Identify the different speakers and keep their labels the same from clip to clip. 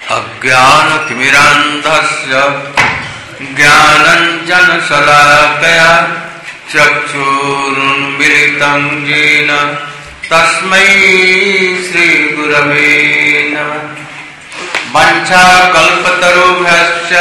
Speaker 1: अज्ञानतिमिरान्धस्य ज्ञानाञ्जनशलाकया चक्षुरुन्मीलितं येन तस्मै श्रीगुरवे नमः। वाञ्छाकल्पतरुभ्यश्च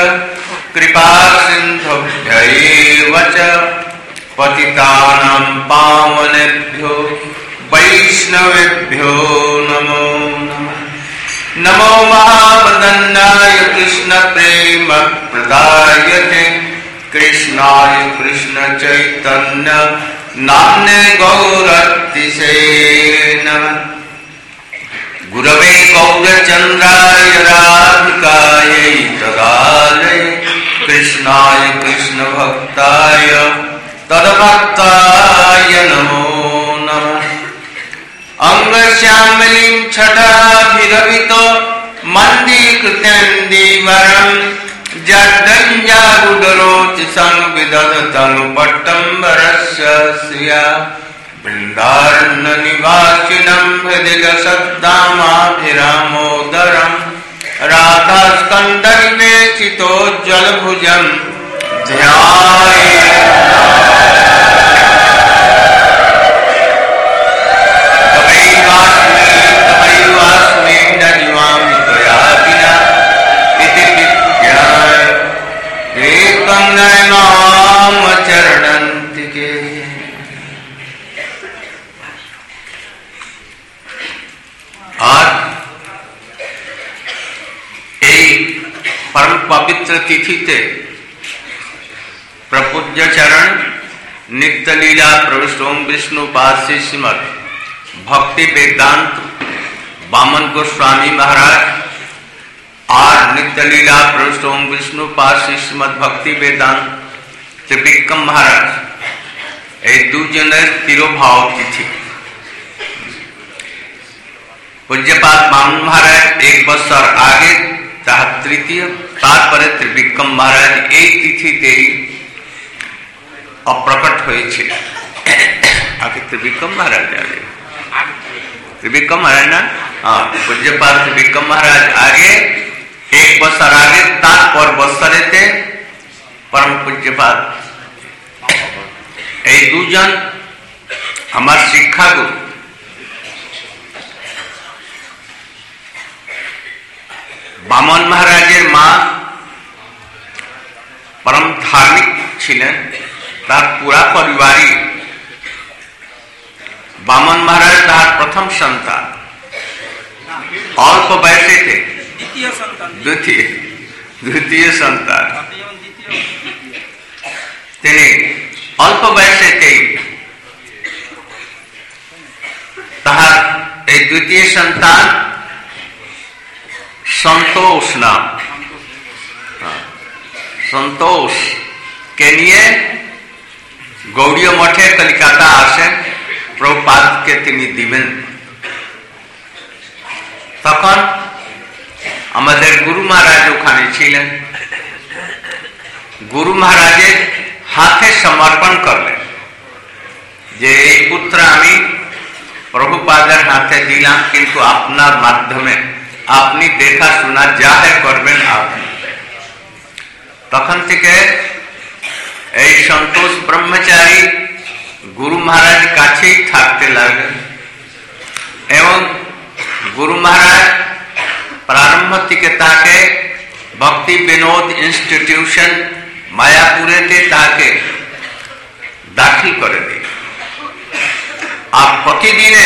Speaker 1: कृपासिन्धुभ्यैव च पतितानां पावनेभ्यो वैष्णवेभ्यो नमो नमः। नमो महावदन्नाय कृष्ण प्रेम प्रदायते कृष्णाय कृष्ण चैतन्य नाम्ने गौरतिसे नमः। गुरवे गौरचन्द्राय राधिकायै तदालये कृष्णाय कृष्ण भक्ताय तद्भक्ताय नमो नमः। अंगश्यामलीं छटाभिरभितो मन्दीकृतेन्दीवरं जड्डञ्जारुदरोति संविदधतं पट्टम्बरस्य श्रिया वृन्दारण्यनिवासिनं हृदिगसद्दामाभिरामोदरं राधास्कन्दनिवेशितोज्ज्वलभुजं ध्यायेत्। पवित्र तिथिते प्रपूज्य चरण नित्य लीला प्रविष्टोम विष्णु पासी श्रीमद भक्ति वेदांत वामन गोस्वामी महाराज और नित्य लीला प्रविष्टोम विष्णु पासी श्रीमद भक्ति वेदांत त्रिविक्रम महाराज এই দুজনের তিরোভাব তিথি। पूज्यपाद वामन महाराज एक बছর आगे তাহার তৃতীয়, তারপরে ত্রিবিক্রম মহারাজ এই তিথিতেই অপ্রকট হয়েছিল। আগে ত্রিবিক্রম মহারাজ আগে ত্রিবিক্রম মহারাজ না, পূজ্যপাদ ত্রিবিক্রম মহারাজ আগে এক বছর আগে, তারপর বছরেতে পরম পূজ্যপাদ। এই দুজন আমার শিক্ষাগুরু। বামন মহারাজের মা परम धार्मिक छिलेन, तार पूरा परिवारी वामन महाराज तार प्रथम संतान, अल्प वयसे थे, द्वितीय संतान तेने अल्प वयसे थे तार एक द्वितीय संतान संतोष नाम, संतोष के लिए गौड़ीय मठे कलिकाता आसेन प्रभुपाद के तिनी दिबेन। तखन आमादेर गुरु महाराज ओखाने छिलेन। गुरु महाराजेर हाथे समर्पण करलेन जे এই পুত্র আমি প্রভুপাদের হাতে দিলাম, কিন্তু আপনার মাধ্যমে আপনি দেখা শোনা যা করবেন আপনি। তখন থেকে এই সন্তোষ ব্রহ্মচারী গুরু মহারাজ কাছেই থাকতে লাগলেন এবং গুরু মহারাজ প্রারম্ভ থেকে তাকে ভক্তি বিনোদ ইনস্টিটিউশন মায়াপুরেতে তাকে দাখিল করে দিলেন। আর প্রতিদিনে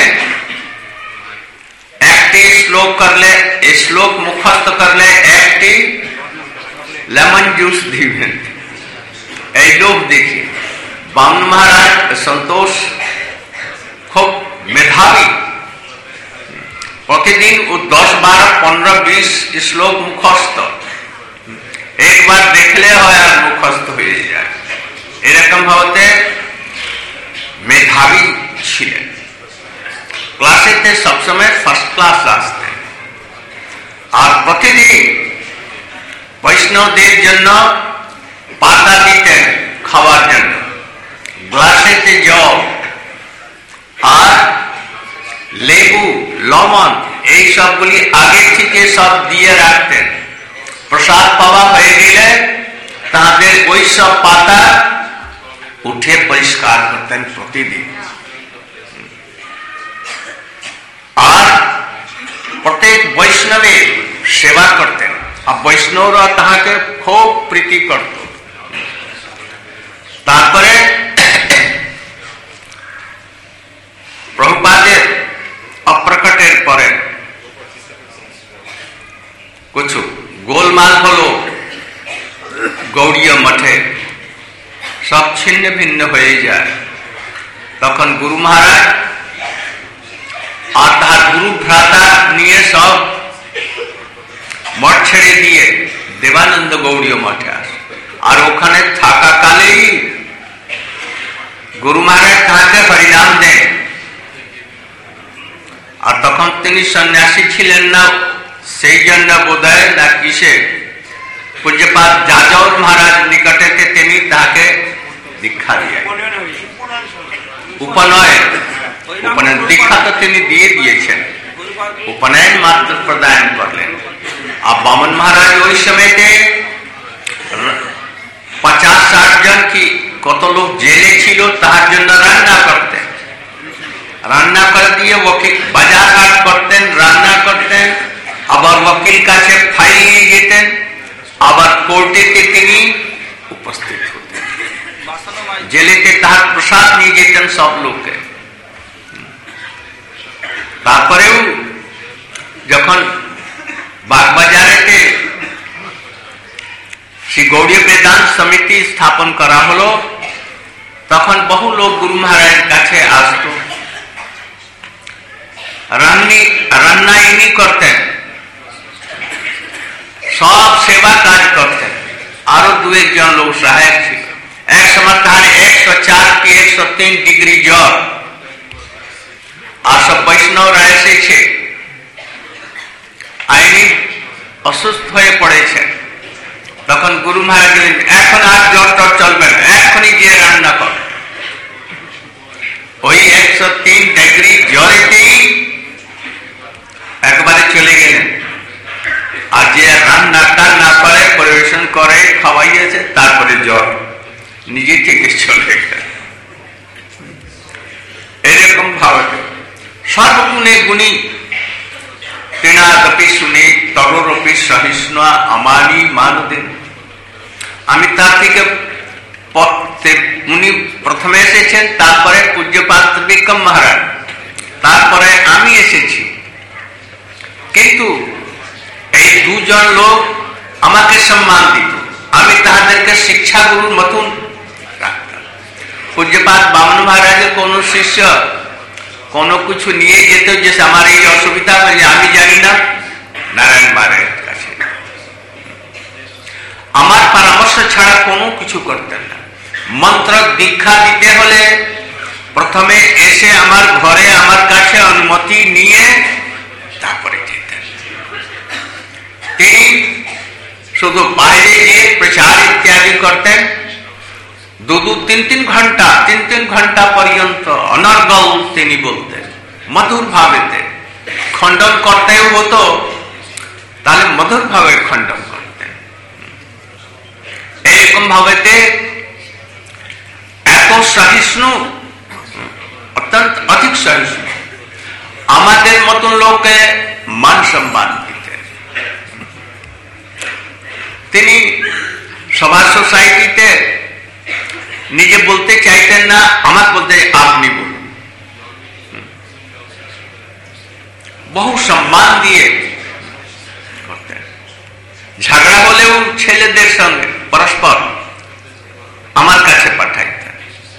Speaker 1: একটি শ্লোক করলে, এই শ্লোক মুখস্থ করলে একটি लेमन जूस दिवें। এই লোক দেখি বামন মহারাজ संतोष खूब मेधावी, प्रतिदिन वो 10, 12, 15, 20 श्लोक मुखस्थ एक बार देखले হয় আর মুখস্থ হয়ে যায়। এরকম ভাবে मेधावी ছিলেন। ক্লাসেতে সবসময় ফার্স্ট ক্লাস আসতেন আর প্রতিদিন বৈষ্ণবদের জন্য পাতা দিতেন খাওয়ার জন্য, গ্লাসেতে জল আর লেবু লবণ এই সবগুলি আগে থেকে সব দিয়ে রাখতেন। প্রসাদ পাওয়া হয়ে গেলে তাদের ওই সব পাতা উঠে পরিষ্কার করতেন প্রতিদিন। আর প্রত্যেক বৈষ্ণবের সেবা করতেন, আর বৈষ্ণবরা তাহাকে খুব প্রীতি করত। তারপরে প্রভুপাদের অপ্রকটের পরে কিছু গোলমাল হলো গৌড়ীয় মঠে, সব ছিন্ন ভিন্ন হয়ে যায়। তখন গুরু মহারাজ আর তার গুরু ভ্রাতা নিয়ে সব মঠ ছেড়ে দিয়ে দেবানন্দ গৌড়ীয় মঠে আসে। আর ওখানে থাকাকালেই গুরু মহারাজ তাহাকে হরিনাম দেন। আর তখন তিনি সন্ন্যাসী ছিলেন না, সেই জন্য বোধহয় না কিসে পূজ্যপাদ যাদব মহারাজ নিকটে তিনি তাকে দীক্ষা দিয়ে উপনয়ন দীক্ষা তো তিনি দিয়ে দিয়েছেন, উপনয়ন মাত্র প্রদান করলেন। আর বামন মহারাজ ওই সময়তে 50-60 জন কি কত লোক জেলে ছিল, তার জন্য রান্না করতেন। রান্না করে দিয়ে ওকিল বাজার হাট করতেন, রান্না করতেন, আবার ওকিল কাছে ফাইল নিয়ে যেতেন, আবার কোর্টেতে তিনি উপস্থিত হতেন। জেলেতে তাহার প্রসাদ নিয়ে যেতেন সব লোককে। তারপরেও যখন বাগবাজারেতে শ্রী গৌড়ীয় বেদান্ত সমিতি স্থাপন করা হলো, তখন বহু লোক গুরু মহারাজের কাছে আসতো। রান্না ইনি করতেন, সব সেবা কাজ করতেন, আরো 2-1 লোক সহায়ক ছিল। এক সময় তার 104 কি 103 ডিগ্রি জ্বর, আর সব বৈষ্ণবরা এসেছে, আইনি অসুস্থ হয়ে পড়েছেন। তখন গুরু মহারাজ এখন আর জ্বর টর চলবে না, এখনই গিয়ে রান্না কর। ওই 103 ডিগ্রি জ্বরেতেই একবারে চলে গেলেন। আর যে রান্নাটা না করে পরিবেশন করে খাওয়াইয়েছে, তারপরে জ্বর নিজে থেকে চলে গেল। এরকম ভাবে সর্বগুণে গুণী তেনাদপি শুনে তরোরপি সহিষ্ণু আমানি মানদেন। আমি তার থেকে উনি প্রথমে এসেছেন, তারপরে পূজ্যপাদ ত্রিবিক্রম মহারাজ, তারপরে আমি এসেছি। কিন্তু এই 2 জন লোক আমাকে সম্মান দিত, আমি তাহাদেরকে শিক্ষা গুরুর মতন রাখতাম। পূজ্যপাদ বামন মহারাজের কোন শিষ্য কোনো কিছু নিয়ে যেত, যে আমার এই অসুবিধা বলে আমি জানি না, নারায়ণ মহারাজের কাছে আমার পরামর্শ ছাড়া কোনো কিছু করতেন না। মন্ত্র দীক্ষা দিতে হলে প্রথমে এসে আমার ঘরে আমার কাছে অনুমতি নিয়ে তারপরে যেতেন। তিনি শুধু বাইরে গিয়ে প্রচার ইত্যাদি করতেন। 2-3 ঘন্টা 3 ঘন্টা পর্যন্ত অনর্গল তিনি বলতেন, মধুর ভাবেতে। খণ্ডন করতেও হতো, তাহলে মধুর ভাবে খণ্ডন করতেন। এইরকম ভাবেতে এত সহিষ্ণু, অত্যন্ত অধিক সহিষ্ণু, আমাদের মতন লোককে মান সম্মান দিতেন। তিনি সভা সোসাইটিতে নিজে বলতে চাইতেন না, আমার বলতে আপনি বলুন। বহু সম্মান দিয়ে করতেন। ঝগড়া হলেও ছেলেদের সঙ্গে পরস্পর আমার কাছে পাঠাইতেন।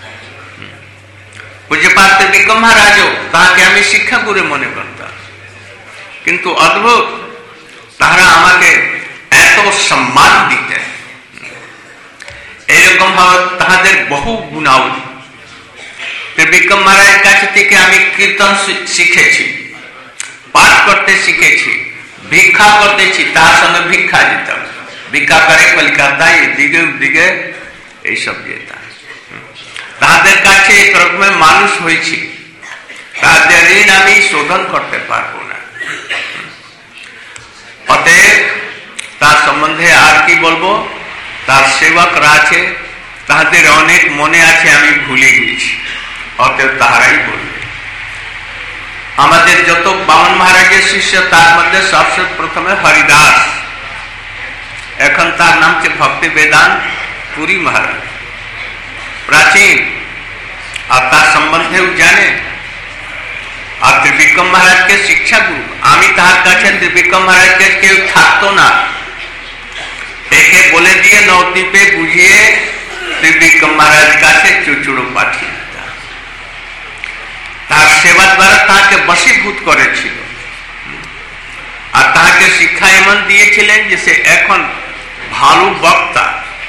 Speaker 1: পূজ্যপাদ ত্রিবিক্রম মহারাজও তাহাকে আমি শিক্ষা গুরু মনে করতাম, কিন্তু অদ্ভুত তাহারা আমাকে এত সম্মান দিতেন। এইরকম ভাবে তাহাদের বহু গুণাবলী। ত্রিবিক্রম মহারাজের কাছে থেকে আমি কীর্তন শিখেছি, পাঠ করতে শিখেছি, ভিক্ষা করতেছি, তার সঙ্গে ভিক্ষা দিতাম। ভিক্ষা করে কলকাতায় এদিকে ওদিকে এইসব যেতাম। তাদের কাছে একরকমে মানুষ হয়েছি, তাদের ঋণ আমি শোধন করতে পারবো না। অতএব তার সম্বন্ধে আর কি বলবো, তার সেবকরা আছে, তাদের অনেক মনে আছে, আমি ভুলে গিয়েছি, অতএব তাহারাই বলবে। আমাদের যত বামন মহারাজের শিষ্য তার মধ্যে সবচেয়ে প্রথমে হরিদাস, এখন তার নাম হচ্ছে ভক্তি বেদান্ত পুরী মহারাজ, প্রাচীন, আর তার সম্বন্ধেও জানে। আর ত্রিবিক্রম মহারাজকে শিক্ষা গুরু, আমি তার কাছে ত্রিবিক্রম মহারাজকে কেউ থাকতো না, একে বলে দিয়ে নবদ্বীপে বুঝিয়ে ত্রিবিক্রম মহারাজ কাছে চুচুড়ো পাঠিয়ে দিতাম। তার সেবা দ্বারা তাকে বশীভূত করেছিল, আর তাকে শিক্ষা এমন দিয়েছিলেন যে সে এখন ভালো বক্তা।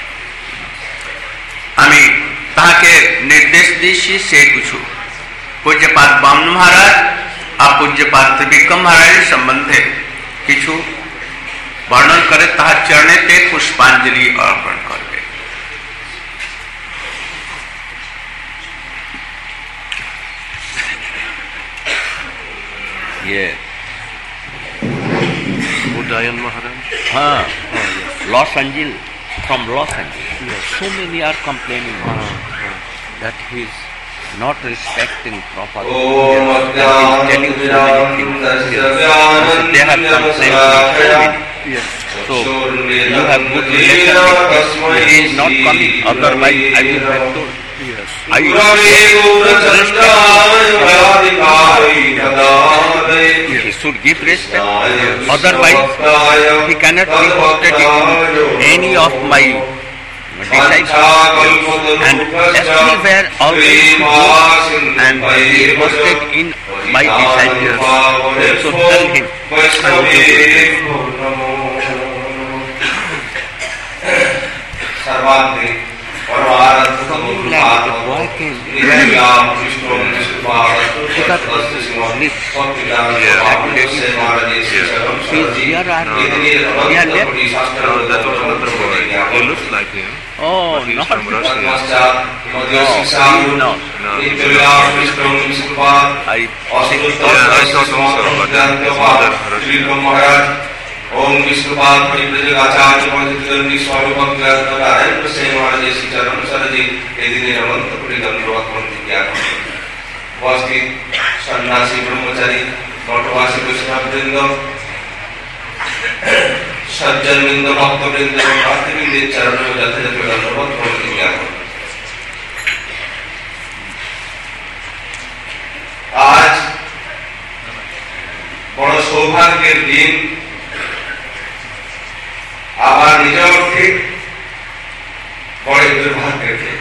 Speaker 1: আমি তাকে নির্দেশ দিয়েছি সে কিছু পূজ্যপাদ বামন মহারাজ আর পূজ্যপাদ ত্রিবিক্রম মহারাজের সম্বন্ধে কিছু বর্ণন করে তাহার চরণেতে পুষ্পাঞ্জলি অর্পণ করবে।
Speaker 2: Udayan Maharaj?
Speaker 1: Los Angeles, from Los Angeles. Yes. So many are complaining that he is not respecting properly. That he is telling so many things. So they have complained. Yes. So you have good relation with him. He is not coming. Otherwise, I would have told.
Speaker 2: Yes.
Speaker 1: I he should give respect. Otherwise, he cannot be hosted in any of my disciples. And everywhere always he goes and he is hosted in my disciples. So tell him.
Speaker 2: That was another boy. He looks like him.
Speaker 1: Oh,
Speaker 2: He's
Speaker 1: not
Speaker 2: from Russia.
Speaker 1: No. I think
Speaker 2: Yeah, I thought also, but then his mother, Russian.
Speaker 3: ओम विष्णुपाद परिव्रजक आचार्य पंडितगंधी स्वरूपक नारायण प्रसेन महाराज श्री चरण सरजी एदिने अनंत कोटि दंडवत ज्ञापन उपस्थित सन्यासी ब्रह्मचारी मठवासी वैष्णववृंद सज्जनवृंद भक्तवृंद भक्तवृंद चरण में यथायथ दंडवत ज्ञापन। आज बड़ सौभाग्य दिन, আবার নিজ অর্থে বড় দুর্ভাগ্যের দিন।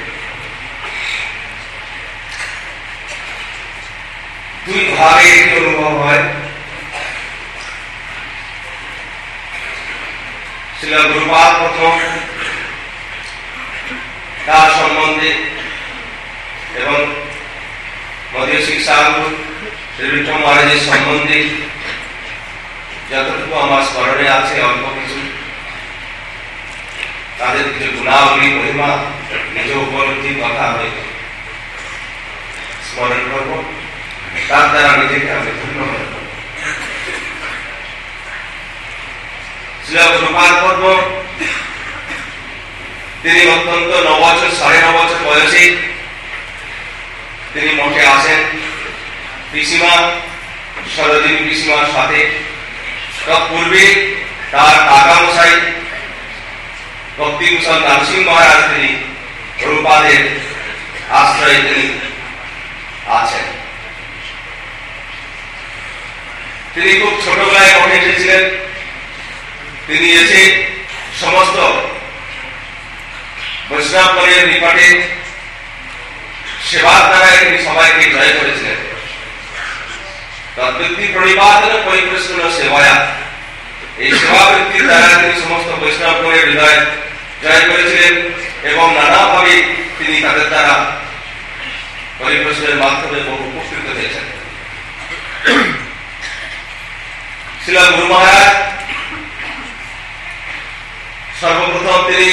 Speaker 3: দুই ভাবে অনুভব হয়। শ্রীল গুরুপাদ প্রথম তার সম্বন্ধে এবং মধ্যে শিক্ষাগুরু শ্রী বিক্রম মহারাজের সম্বন্ধে যতটুকু আমার স্মরণে আছে অল্প কিছু তাদের কিছু গুণাবলী মহিমা নিজ উপলব্ধি কথা আমি স্মরণ করব, তার দ্বারা নিজেকে আমি ধন্য মনে করব। শ্রী গুরুপাদ পদ্ম তিনি অত্যন্ত 9 বছর 9.5 বছর বয়সে তিনি মঠে আসেন পিসিমা সরোজিনী পিসিমার সাথে। তৎপূর্বে তার কাকা মশাই ভক্তিভূষণ নরসিংহ মহারাজ তিনি প্রভুপাদের আশ্রয়ে তিনি আছেন। তিনি খুব ছোটবেলায় মঠে এসেছিলেন। তিনি এসে সমস্ত বৈষ্ণবগণের নিকটে সেবার দ্বারা তিনি সবাইকে জয় করেছিলেন। তদ্বৃত্তি প্রণিপাতন পরিকৃষ্ণ সেবায়া, এই সেবাবৃত্তির দ্বারা তিনি সমস্ত বৈষ্ণবগণের হৃদয় জয় করেছিলেন এবং নানাভাবে তিনি তাদের দ্বারা পরিবেশের মাধ্যমে বহু উপকৃত হয়েছেন। শ্রীল গুরু মহারাজ সর্বপ্রথম তিনি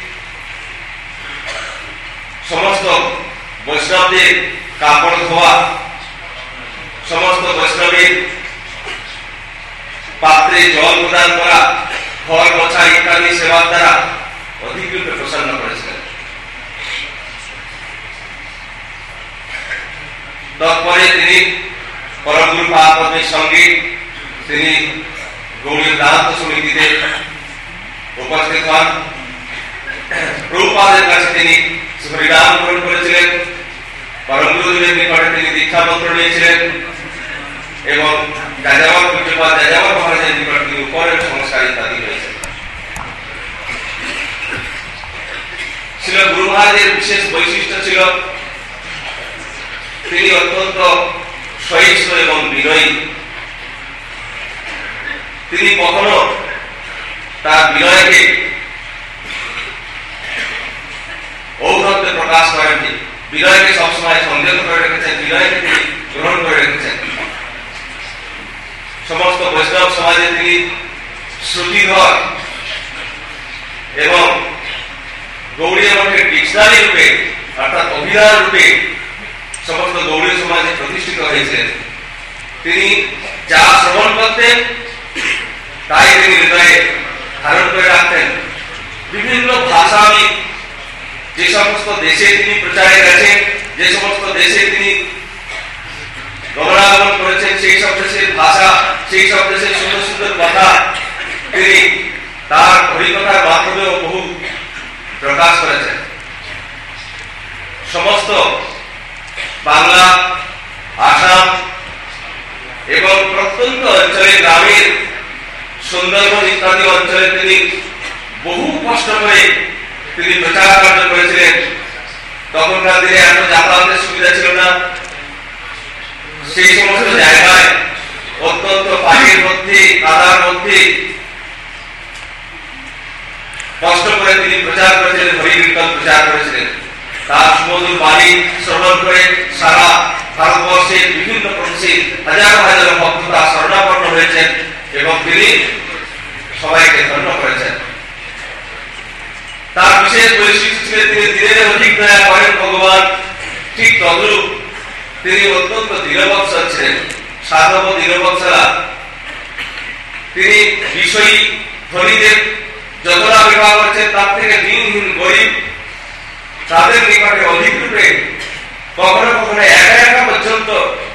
Speaker 3: সমস্ত বৈষ্ণবদের কাপড় ধোয়া, সমস্ত বৈষ্ণবের পাত্রে জল প্রদান করা, ঘর মোছা ইত্যাদি অগ্রগামী সেবার দ্বারা অধিক রূপে প্রসন্ন করেছিলেন। তৎপরে তিনি পরমগুরু পাদপদ্মের সঙ্গে তিনি গৌড়ীয় দান্ত সমিতিতে উপস্থিত হন। প্রভুপাদের কাছে তিনি হরিনাম গ্রহণ করেছিলেন, পরমগুরুদেবের নিকটে তিনি দীক্ষা মন্ত্র নিয়েছিলেন এবং যাযাবর পূজ্যপাদ যাযাবর মহারাজের নিকট তিনি উপরের সংস্কার ইত্যাদি হয়েছে। ছিল গুরু মহারাজের বিশেষ বৈশিষ্ট্য ছিল তিনি অত্যন্ত সহিষ্ণু এবং বিনয়ী। তিনি কখনো তার বিনয়কে ঔদ্ধত্যে প্রকাশ করেননি, বিনয়কে সবসময় সংযত করে রেখেছেন, বিনয়কে তিনি গ্রহণ করে রেখেছেন। সমস্ত বৈষ্ণব সমাজে তিনি শ্রুতিধর এবং গৌড়ীয় মঠের ডিকশনারি রূপে অর্থাৎ অভিধান রূপে সমস্ত গৌড়ীয় সমাজে প্রতিষ্ঠিত হয়েছে। তিনি যা শ্রবণ করতেন তাই তিনি হৃদয়ে ধারণ করে রাখতেন। বিভিন্ন ভাষাবিদ যে সমস্ত দেশে তিনি প্রচারে গেছেন, যে সমস্ত দেশে তিনি গমনাগমন করেছেন, সেই সব দেশের ভাষা, সেই সব দেশের সুন্দর সুন্দর কথা তিনি তার হরিকথার মাধ্যমেও বহু প্রকাশ করেছেন। সমস্ত বাংলা, আসাম এবং প্রত্যন্ত অঞ্চলে, গ্রামের সুন্দরবন ইত্যাদি অঞ্চলে তিনি বহু কষ্ট করে তিনি প্রচার কার্য করেছিলেন। তখনকার দিনে এত যাতায়াতের সুবিধা ছিল না। সেই সমস্ত জায়গায় অত্যন্ত পানির মধ্যে, কাদার মধ্যে কষ্ট করে তিনি প্রচার করেছিলেন, হরিকীর্তন প্রচার করেছিলেন। তার সুমধুর বাণী শ্রবণ করে সারা ভারতবর্ষের বিভিন্ন প্রদেশে হাজার হাজার ভক্ত তার শরণাপন্ন হয়েছেন এবং তিনি সবাইকে ধন্য করেছেন। তার বিশেষ বৈশিষ্ট্য ছিল তিনি দিনের অধিক দয়া করেন ভগবান, ঠিক তদ্রূপ তিনি অত্যন্ত দীনবৎসল ছিলেন, সাধব দীনবৎসলা। তিনি বিষয়ী ধনীদের যতটা বিবাহ করছেন তার থেকে দিনহীন গরিব তাদের নিকটে অধিক রূপে কখনো কখনো একা একা পর্যন্ত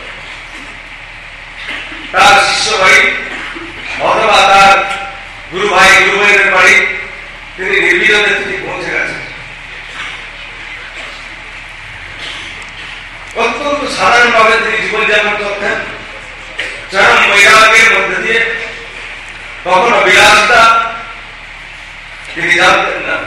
Speaker 3: তার শিষ্য বাড়ি অথবা তার গুরু ভাই গুরু ভাইয়ের বাড়ি তিনি নির্বিঘ্নে তিনি পৌঁছে গেছেন। অত্যন্ত সাধারণভাবে তিনি জীবনযাপন করতেন, চরম বৈরাগ্যের মধ্যে দিয়ে। কখনো বিলাসিতা তিনি জানতেন না,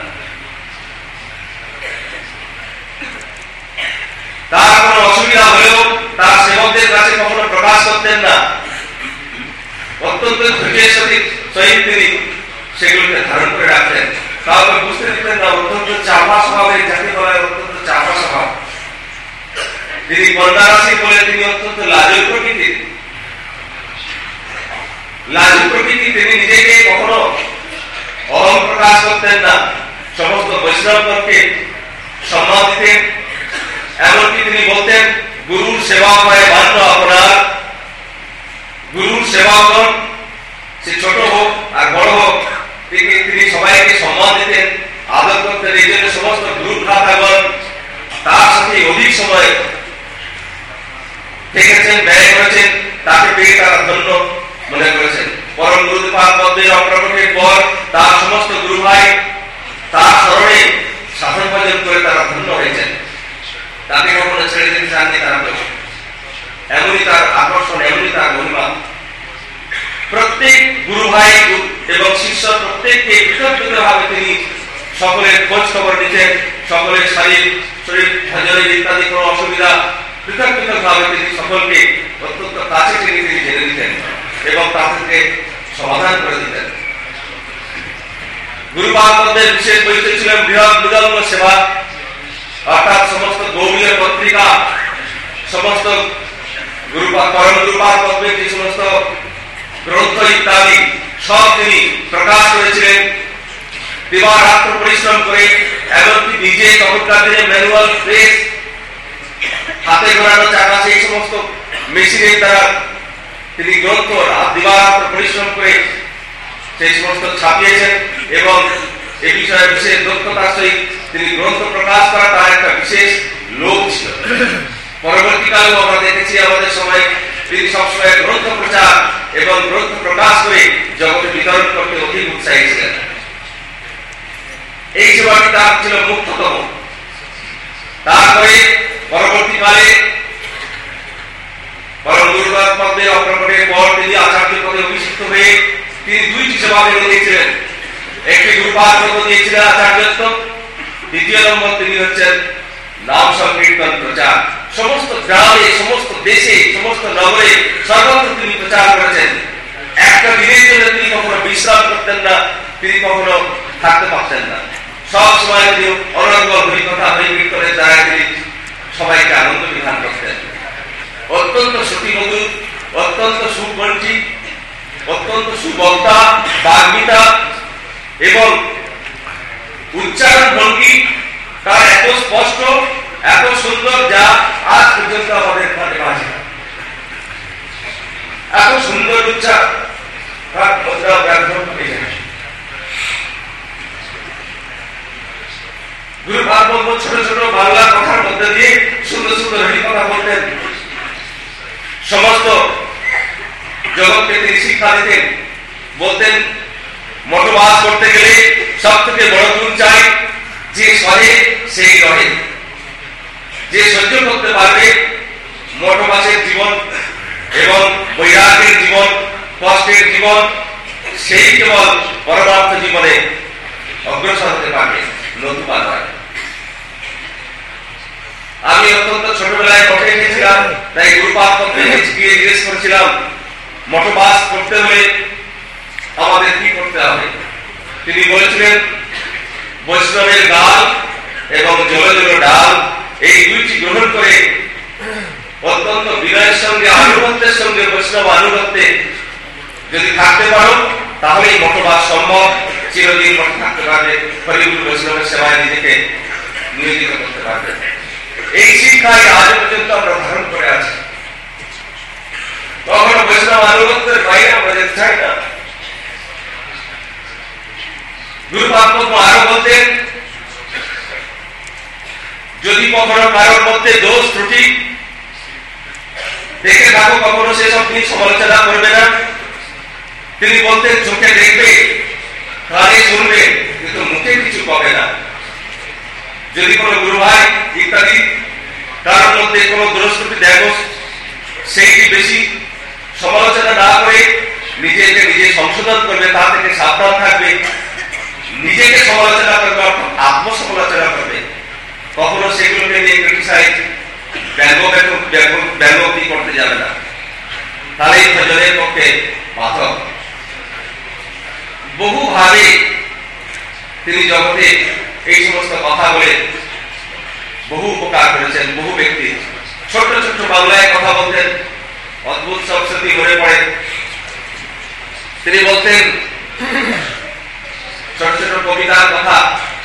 Speaker 3: তার কোন অসুবিধা হলেও তার সেবকদের কাছে কখনো প্রকাশ করতেন না। অত্যন্ত ধৈর্যের সহিত তিনি সেগুলোকে ধারণ করে রাখতেন। কাউকে বুঝতে দিতেন না। অত্যন্ত চাপা স্বভাবের, যাকে বলা হয় অত্যন্ত চাপা স্বভাব। তিনি কন্যা রাশি বলে তিনি অত্যন্ত লাজুক প্রকৃতির। লাজুক প্রকৃতি, তিনি নিজেকে কখনো অহং প্রকাশ করতেন না। সমস্ত বৈষ্ণবকে সম্মান দিতেন। এমনকি তিনি বলতেন, গুরুর সেবা করে মান্য আপনার। গুরুর সেবাগণ সে ছোট হোক আর বড় হোক, তিনি সবাইকে সম্মান দিতেন, আদর করতেন। এই জন্য সমস্ত গুরু ভ্রাতাগণ তার সাথে অধিক সময় থেকেছেন, ব্যয় করেছেন। তাকে পেয়ে তারা ধন্য মনে করেছেন। পরম গুরুপাদ পদ্মের অগ্রগতির পর তার সমস্ত গুরু ভাই তার স্মরণে শাসন ভজন করে তারা ধন্য হয়েছেন। তাকে কখনো ছেড়ে দিতে চাননি তারা। এমনই তার আকর্ষণ, এমনই তার মহিমা। প্রত্যেক গুরু ভাই এবং শিষ্য প্রত্যেককে পৃথক ভাবে তিনি সকলের খোঁজ খবর নিতেন। সকলের শরীর ভজনের ইত্যাদি কোনো অসুবিধা পৃথক পৃথক ভাবে তিনি সকলকে অত্যন্ত কাছে টেনে তিনি জেনে দিতেন এবং তাদেরকে সমাধান করে দিতেন। গুরুপাদের বিশেষ বৈশিষ্ট্য ছিলেন বৃহৎ বিদঙ্গ সেবা, অর্থাৎ সমস্ত গৌড়ীয় পত্রিকা, সমস্ত পরম গুরুপাদ পদ্মের যে সমস্ত গ্রন্থ ইত্যাদি সব তিনি প্রকাশ করেছিলেন দিবারাত্র পরিশ্রম করে। এমনকি নিজে তখনকার দিনে ম্যানুয়াল প্রেস, হাতে ঘোরানো চাকা, সেই সমস্ত মেশিনের দ্বারা তিনি গ্রন্থ দিবারাত্র পরিশ্রম করে সেই সমস্ত ছাপিয়েছেন এবং এ বিষয়ে বিশেষ দক্ষতার সহিত তিনি গ্রন্থ প্রকাশ করা তার একটা বিশেষ লোক ছিল। পরবর্তীকালেও আমরা দেখেছি আমাদের সময় তিনি সবসময় গ্রন্থ প্রচার এবং গ্রন্থ প্রকাশ করে জগতে বিতরণ করতে অধিক উৎসাহী ছিলেন। এই সেবাটি তার ছিল মুখ্যতম। তারপরে পরবর্তীকালে পরম গুরুদাস পদে অগ্রগণের পর তিনি আচার্য পদে অভিষিক্ত হয়ে তিনি দুইটি সেবা মেনে নিয়েছিলেন। একটি গুরুপাদ পদ দিয়েছিলেন আচার্যত্ব, দ্বিতীয় নম্বর তিনি হচ্ছেন নাম সংকীর্তন প্রচার। সমস্ত গ্রামে, সমস্ত দেশে, সমস্ত নগরে সর্বত্র তিনি প্রচার করেছেন। একটা দিনের জন্য তিনি কখনো বিশ্রাম করতেন না, তিনি কখনো থাকতে পারতেন না। সব সময় তিনি অনর্গল হরিকথা হরিকীর্তনের দ্বারা তিনি সবাইকে আনন্দ বিধান করতেন। অত্যন্ত শ্রুতিমধুর, অত্যন্ত সুকণ্ঠী, অত্যন্ত সুবক্তা, বাগ্মিতা এবং উচ্চারণ ভঙ্গি তার এত স্পষ্ট, এত সুন্দর, যা আজ পর্যন্ত আমাদের কানে বাজে। এত সুন্দর উচ্চারণ তার মুদ্রা ব্যাকরণ হয়ে যায়। গুরু ভাগবত ছোট ছোট বাংলা কথার মধ্যে দিয়ে সুন্দর সুন্দর হরি কথা বলতেন। সমস্ত জগৎকে তিনি শিক্ষা দিতেন। বলতেন মঠবাস করতে গেলে সব থেকে বড় গুণ চাই, যে সহে সেই রহে। যে সহ্য করতে পারবে মঠবাসের জীবন এবং বৈরাগের জীবন, কষ্টের জীবন, সেই কেবল পরমার্থ জীবনে অগ্রসর হতে পারবে, নতুবা নয়। আমি অত্যন্ত ছোটবেলায় মঠে এসেছিলাম, তাই গুরুপাদ গিয়ে জিজ্ঞেস করেছিলাম মঠবাস করতে হলে আমাদের কি করতে হবে। তিনি বলেছিলেন বৈষ্ণবের গাল এবং জল জল ডাল এই দুইটি গ্রহণ করে অত্যন্ত বিনয়ের সঙ্গে, আনুগত্যের সঙ্গে, বৈষ্ণব আনুগত্যে যদি থাকতে পারো তাহলে এই মঠবাস সম্ভব। চিরদিন মঠে থাকতে পারবে, হরিগুরু বৈষ্ণবের সেবায় নিজেকে নিয়োজিত করতে পারবে। এই শিক্ষায় আজ পর্যন্ত আমরা ধারণ করে আছি। কখনো বৈষ্ণব আনুগত্যের বাইরে আমরা যেতে চাই না। গুরুপাদ আরো বলতেন, যদি কখনো কারোর মধ্যে দোষ ত্রুটি দেখে থাকো, কখনো সেসব তিনি সমালোচনা করবে না। তিনি বলতেন চোখে দেখবে, কানে শুনবে, কিন্তু মুখে কিছু কবে না। যদি কোনো গুরু ভাই ইত্যাদি কারোর মধ্যে কোনো দোষ ত্রুটি দেখো, সেইটি বেশি সমালোচনা না করে নিজেকে নিজে সংশোধন করবে, তা থেকে সাবধান থাকবে। নিজেকে সমালোচনা করবে, অর্থাৎ আত্মসমালোচনা করবে। কখনো সেগুলোকে নিয়ে ক্রিটিসাইজ, ব্যঙ্গোক্তি করতে যাবে না, তাহলে ভজনের পক্ষে বাধক। বহুভাবে তিনি জগতে এই সমস্ত কথা বলে বহু উপকার করেছেন। বহু ব্যক্তি ছোট্ট ছোট্ট বাংলায় কথা বলতেন, অদ্ভুত সব স্মৃতি মনে পড়ে। তিনি বলতেন ছোট ছোট কবিতার কথা,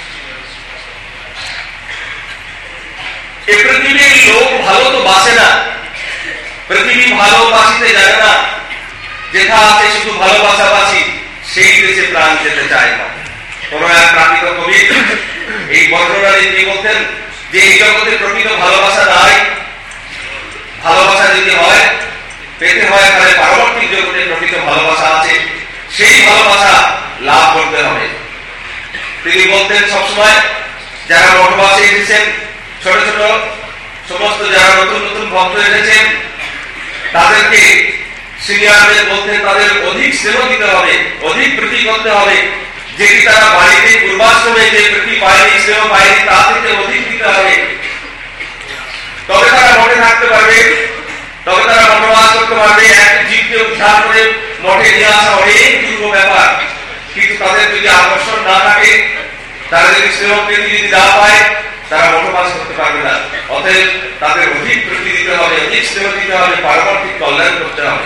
Speaker 3: এ পৃথিবীর লোক ভালো তো বাসে না, পৃথিবী ভালোবাসিতে জানে না, যেথা আছে শুধু ভালোবাসাবাসী, সেই দেশে প্রাণ যেতে চায় না। কোন এক প্রাকৃত কবি এই বর্ণনা দিয়ে বলতেন যে এই জগতে প্রকৃত ভালোবাসা নাই। ভালোবাসা যদি হয়, পেতে হয়, তাহলে পারবর্তী জগতে প্রকৃত ভালোবাসা আছে, সেই ভালোবাসা লাভ করতে হবে। তিনি বলতেন সবসময় যারা মঠবাসে এসেছেন, ছোট ছোট সমস্ত যারা নতুন নতুন ভক্ত এসেছেন, তাদেরকে সিনিয়রদের বলতেন তাদের অধিক স্নেহ দিতে হবে, অধিক প্রীতি করতে হবে। যেটি তারা বাড়িতে পূর্বাশ্রমে যে প্রীতি পায়নি, স্নেহ পায়নি, তা থেকে অধিক দিতে হবে। তবে তারা মঠে থাকতে পারবে, তবে তারা মঠবাস করতে পারবে। এক জীবকে উদ্ধার করে মঠে নিয়ে আসা অনেক দুর্গ ব্যাপার, কিন্তু তাদের যদি আকর্ষণ না থাকে, তারা যদি স্নেহ প্রীতি যদি না পায়, তারা মঠবাস করতে পারবে না। অতএব তাদের অধিক প্রীতি দিতে হবে, অধিক স্নেহ দিতে হবে, পারমার্থিক কল্যাণ করতে হবে।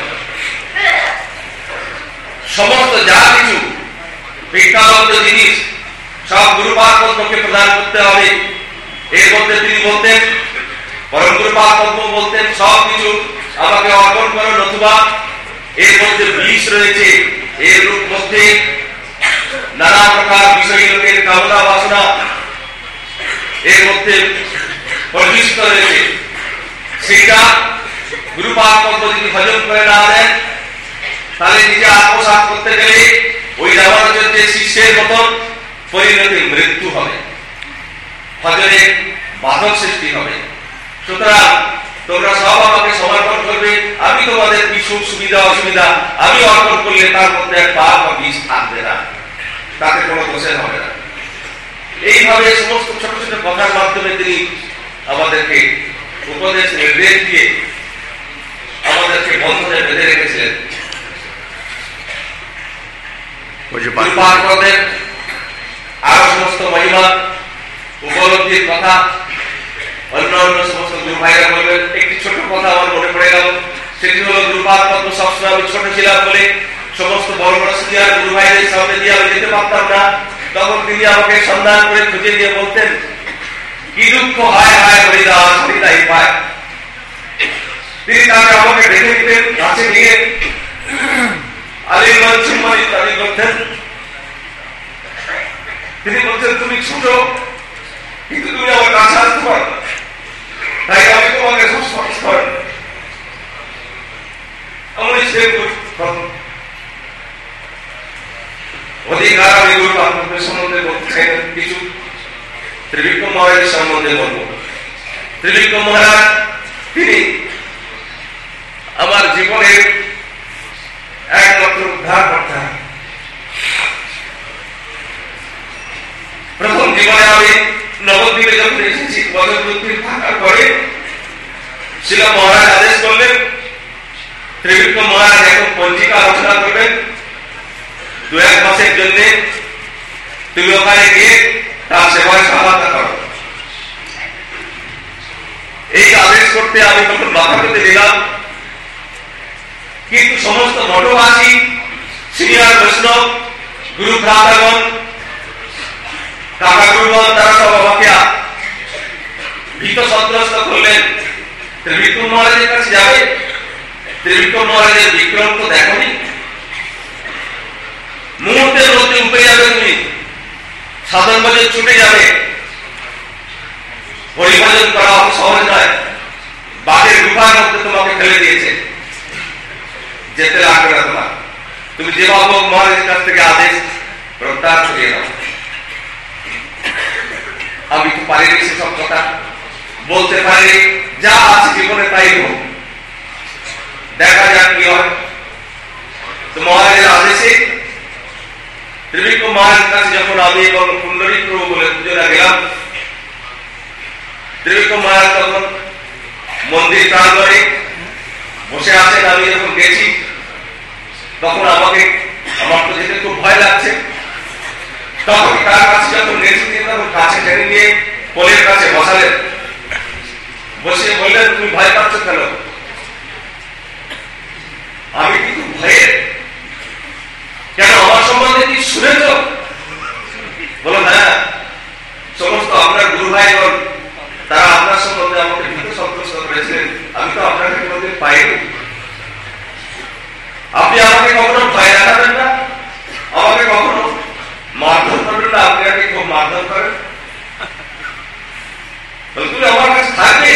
Speaker 3: সমস্ত যা কিছু ভিক্ষাবদ্ধ জিনিস সব গুরুপাদ পদ্মকে প্রদান করতে হবে। এর মধ্যে তিনি বলতেন, পরম গুরুপাদ পদ্ম বলতেন, সব কিছু আমাকে অর্পণ করো, নতুবা এর মধ্যে বিষ রয়েছে, এর রূপ মধ্যে নানা প্রকার বিষয় লোকের কামনা বাসনা এর মধ্যে পরিবেশিত রয়েছে, সেটা গুরুপাদ পদ্ম যদি হজম করে না দেন তাহলে নিজে আত্মসাৎ করতে গেলে ওই রামানুজের শিষ্যের মতন পরিণতি মৃত্যু হবে, হজমের বাধক সৃষ্টি হবে। সুতরাং তোমরা সব আমাকে সমর্পণ করবে, আমি তোমাদের কি সুখ সুবিধা অসুবিধা আমি অর্পণ করলে তার মধ্যে এক পাপ বা বিষ থাকবে না, তাতে কোনো দোষের হবে না। এইভাবে সমস্ত ছোট ছোট কথার মাধ্যমে তিনি আমাদেরকে উপদেশ নির্দেশ দিয়ে আমাদেরকে বন্ধনে বেঁধে রেখেছিলেন। আরো সমস্ত মহিমা উপলব্ধির কথা অন্য অন্য সমস্ত গুরু ভাইরা বলবেন। একটি ছোট কথা আমার মনে পড়ে গেল, সেটি হলো গুরুপাদ পদ্ম সবসময় আমি ছোট ছিলাম বলে সমস্ত বড় বড় সিনিয়র গুরু ভাইদের সামনে দিয়ে আমি যেতে পারতাম না। তখন তিনি আমাকে সন্ধান করে খুঁজে নিয়ে বলতেন, কি দুঃখ হায় হায় হরিদাস হরিদাই পায়। তিনি তাকে আমাকে ডেকে দিতেন, কাছে নিয়ে আলিঙ্গন চুম্বন ইত্যাদি করতেন। তিনি বলতেন, তুমি ছোট কিন্তু তুমি আমার কাছে আসতে পারো, তাই আমি তোমাকে সংস্পর্শ করি। অধিকার আমি গুরুপাদ সম্বন্ধে বলতে চাই না, কিছু ত্রিবিক্রম মহারাজের সম্বন্ধে বলবো। ত্রিবিক্রম মহারাজ তিনি আমার জীবনের একমাত্র উদ্ধার করতে। প্রথম জীবনে আমি নবদ্বীপে যখন এসেছি, বদরদ্বীপ থাকার পরে শিল মহারাজ আদেশ করলেন, ত্রিবিক্রম মহারাজ এখন পঞ্জিকা রচনা করবেন, 2-1 মাসের জন্য তুমি ওখানে গিয়ে তার সেবায় সহায়তা করো। এই আদেশ করতে আমি তখন মাথা পেতে দিলাম, কিন্তু সমস্ত মঠবাসী সিনিয়র বৈষ্ণব গুরু ভ্রাতাগণ কাকা গুরুগণ তারা সব আমাকে ভীত সন্ত্রস্ত করলেন। ত্রিবিক্রম মহারাজের কাছে যাবে, ত্রিবিক্রম মহারাজের বিক্রম তো দেখনি, মুহূর্তের মধ্যে উপে যাবে, তুমি সাধন ভজন ছুটে যাবে, হরিভজন করা অত সহজ নয়, বাঘের গুফার মধ্যে তোমাকে ফেলে দিয়েছে, যেতে লাগবে না তোমার, তুমি যে বাবু মহারাজের কাছ থেকে আদেশ প্রত্যাহার করিয়ে দাও। আমি তো পারিনি সেসব কথা বলতে পারি, যা আছে জীবনে তাই হোক, দেখা যাক কি হয়। তো মহারাজের আদেশে ত্রিবিক্রম মহারাজের কাছে যখন আমি এবং কুণ্ডলী প্রভু বলে দুজনা গেলাম, ত্রিবিক্রম মহারাজ তখন মন্দির প্রাঙ্গণে বসে আছেন। আমি যখন গেছি তখন আমার তো যেতে খুব ভয় লাগছে, তখন তার কাছে যখন গেছি তখন কাছে টেনে নিয়ে কোলের কাছে বসালেন, বসিয়ে বললেন, তুমি ভয় পাচ্ছ কেন? আমি কিন্তু ভয়ে, কেন আমার সম্বন্ধে কি শুনেছ? বলো হ্যাঁ, সমস্ত আপনার গুরু ভাইগণ তারা আপনার সম্বন্ধে আমাকে ভীত সন্ত্রস্ত করেছিলেন, আমি তো আপনাকে কোনোদিন পাইনি। আপনি আমাকে কখনো ভয় দেখাবেন না, আমাকে কখনো মারধর করবেন না, আপনি আমাকে খুব মারধর করেন, তুমি আমার কাছে থাকবে?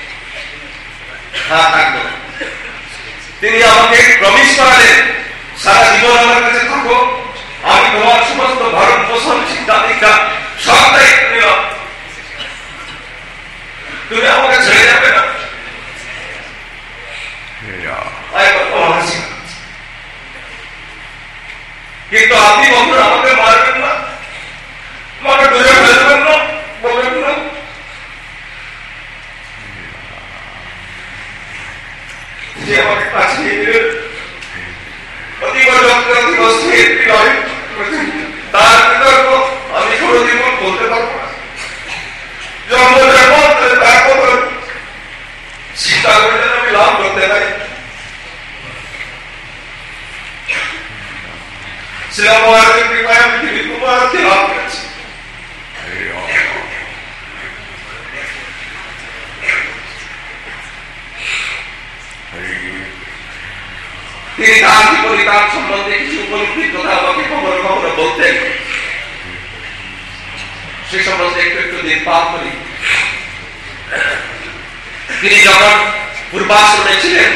Speaker 3: হ্যাঁ থাকবো। তিনি আমাকে প্রমিস করালেন, সারা জীবন আমার কাছে থাকো, আমি তোমার সমস্ত ভরণ পোষণ শিক্ষা দীক্ষা সব দায়িত্ব নিলাম, তুমি আমাকে ছেড়ে যাবে না। কিন্তু আপনি কখনো আমাকে মারবেন না, আমাকে দূরে ফেলবেন না, বলবেন না। যে আমাকে কাছে নিয়ে গেলেন, অতীব যত্ন অতীব স্থির নয়, তার বিতর্ক আমি কোনোদিন বলতে পারবো না। জন্ম জন্ম তার কথা চিন্তা করে আমি লাভ করতে পারি। শিল মহারাজের কৃপায় আমি ত্রিবিক্রম মহারাজকে লাভ করেছি। সে সম্বন্ধে একটু একটু দেখভাল করি। তিনি যখন পূর্বাশ্রমে ছিলেন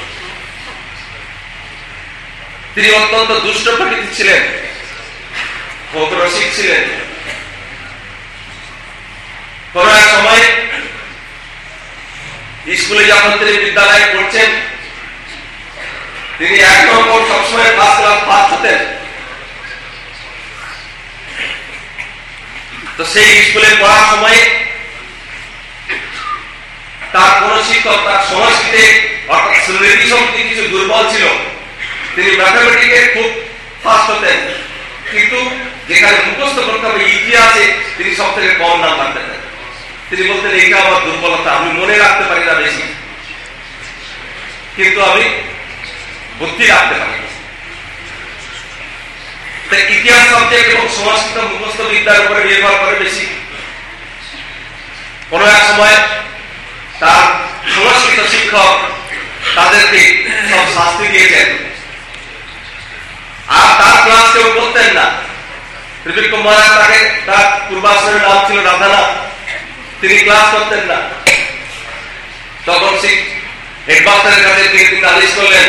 Speaker 3: তিনি অত্যন্ত দুষ্ট প্রকৃতির ছিলেন, ভোগ রসিক ছিলেন। কোন এক সময় স্কুলে যখন তিনি বিদ্যালয়ে পড়ছেন তিনি 1 নম্বর সবসময় ফার্স্ট ক্লাস পাস হতেন। তো সেই স্কুলে পড়ার সময় তার কোন শিক্ষক তার সংস্কৃতে অর্থাৎ স্মৃতি শক্তি কিছু দুর্বল ছিল, তিনি ম্যাথমেটিক্সে খুব ফার্স্ট হতেন, কিন্তু যেখানে মুখস্থ করতে হবে ইতিহাসে তিনি সব থেকে কম নাম্বার পেতেন। তিনি বলতেন এইটা আমার দুর্বলতা, আমি মনে রাখতে পারি না বেশি, কিন্তু আমি বুদ্ধি রাখতে পারি। ইতিহাস সাবজেক্ট এবং সংস্কৃত মুখস্থ বিদ্যার উপরে নির্ভর করে বেশি। কোন এক সময় তার সংস্কৃত শিক্ষক তাদেরকে সব শাস্তি দিয়েছেন, আর তার ক্লাস কেউ করতেন না। ত্রিবিক্রম মহারাজ তাকে, তার পূর্বাশ্রমের নাম ছিল রাধানাথ, তিনি ক্লাস করতেন না। তখন সেই হেডমাস্টারের কাছে তিনি নালিশ করলেন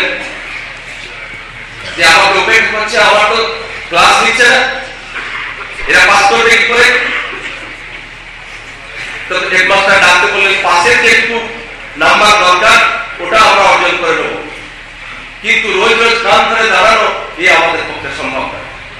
Speaker 3: যে আমাকে উপেক্ষা করছে, আমার তো ক্লাস নিচ্ছে না, এরা পাস করবে কি করে? তো হেডমাস্টার ডাকতে বললেন পাশের যেটুকু নাম্বার দরকার ওটা আমরা অর্জন করে নেব, কিন্তু রোজ রোজ কান ধরে দাঁড়ানো এই আমাদের পক্ষে সম্ভব না।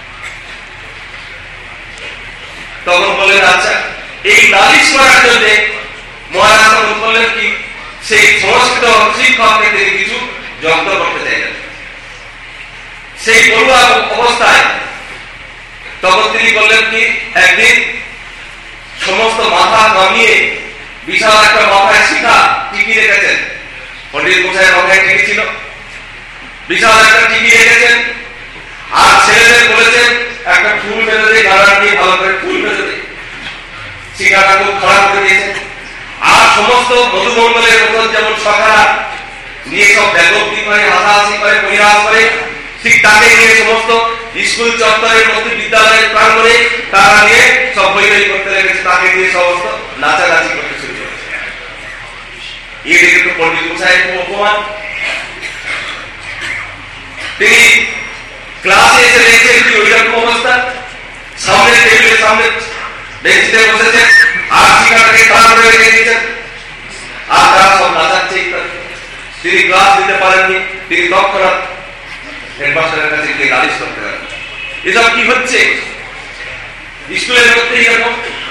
Speaker 3: তখন বললেন আচ্ছা, এই নালিশ করার জন্য মহারাজ বললেন কি সেই সংস্কৃত শিক্ষককে তিনি কিছু যত্ন করতে চাইলেন। সেই পড়ুয়া অবস্থায় তখন তিনি বললেন কি একদিন সমস্ত মাথা নামিয়ে বিশাল একটা মাথায় শিখা টিকি রেখেছেন, পণ্ডিত মশাই মাথায় টিকি ছিল, বিশাল একটা টিকি রেখেছেন, আর ছেলেদের বলেছেন একটা ফুল বেঁধে দিয়ে গাড়া নিয়ে ভালো করে ফুল বেঁধে দিয়ে শিখাটা খুব খারাপ করে দিয়েছেন। আর সমস্ত মধুমঙ্গলের মতন যেমন সখারা নিয়ে সব ব্যাগব্দি করে, হাসাহাসি করে, পরিহাস করে, ঠিক তাকে নিয়ে সমস্ত স্কুল চত্বরের মধ্যে বিদ্যালয়ের প্রাঙ্গণে তারা নিয়ে সব বই বই করতে লেগেছে, তাকে নিয়ে সমস্ত নাচানাচি করতে শুরু করেছে। এই দেখে তো পণ্ডিত মশাই খুব অপমান। তিনি ক্লাসে এসে দেখছেন কি ওই রকম অবস্থা, সামনে টেবিলের সামনে বেঞ্চিতে বসেছেন আর শিক্ষাটাকে খারাপ করে রেখে দিয়েছেন, আর তারা সব নাচাচ্ছে। তিনি ক্লাস দিতে পারেননি, তিনি তৎক্ষণাৎ হেডমাস্টারের কাছে গিয়ে নালিশ করতে পারেন, এসব কি হচ্ছে স্কুলের মধ্যে এরকম।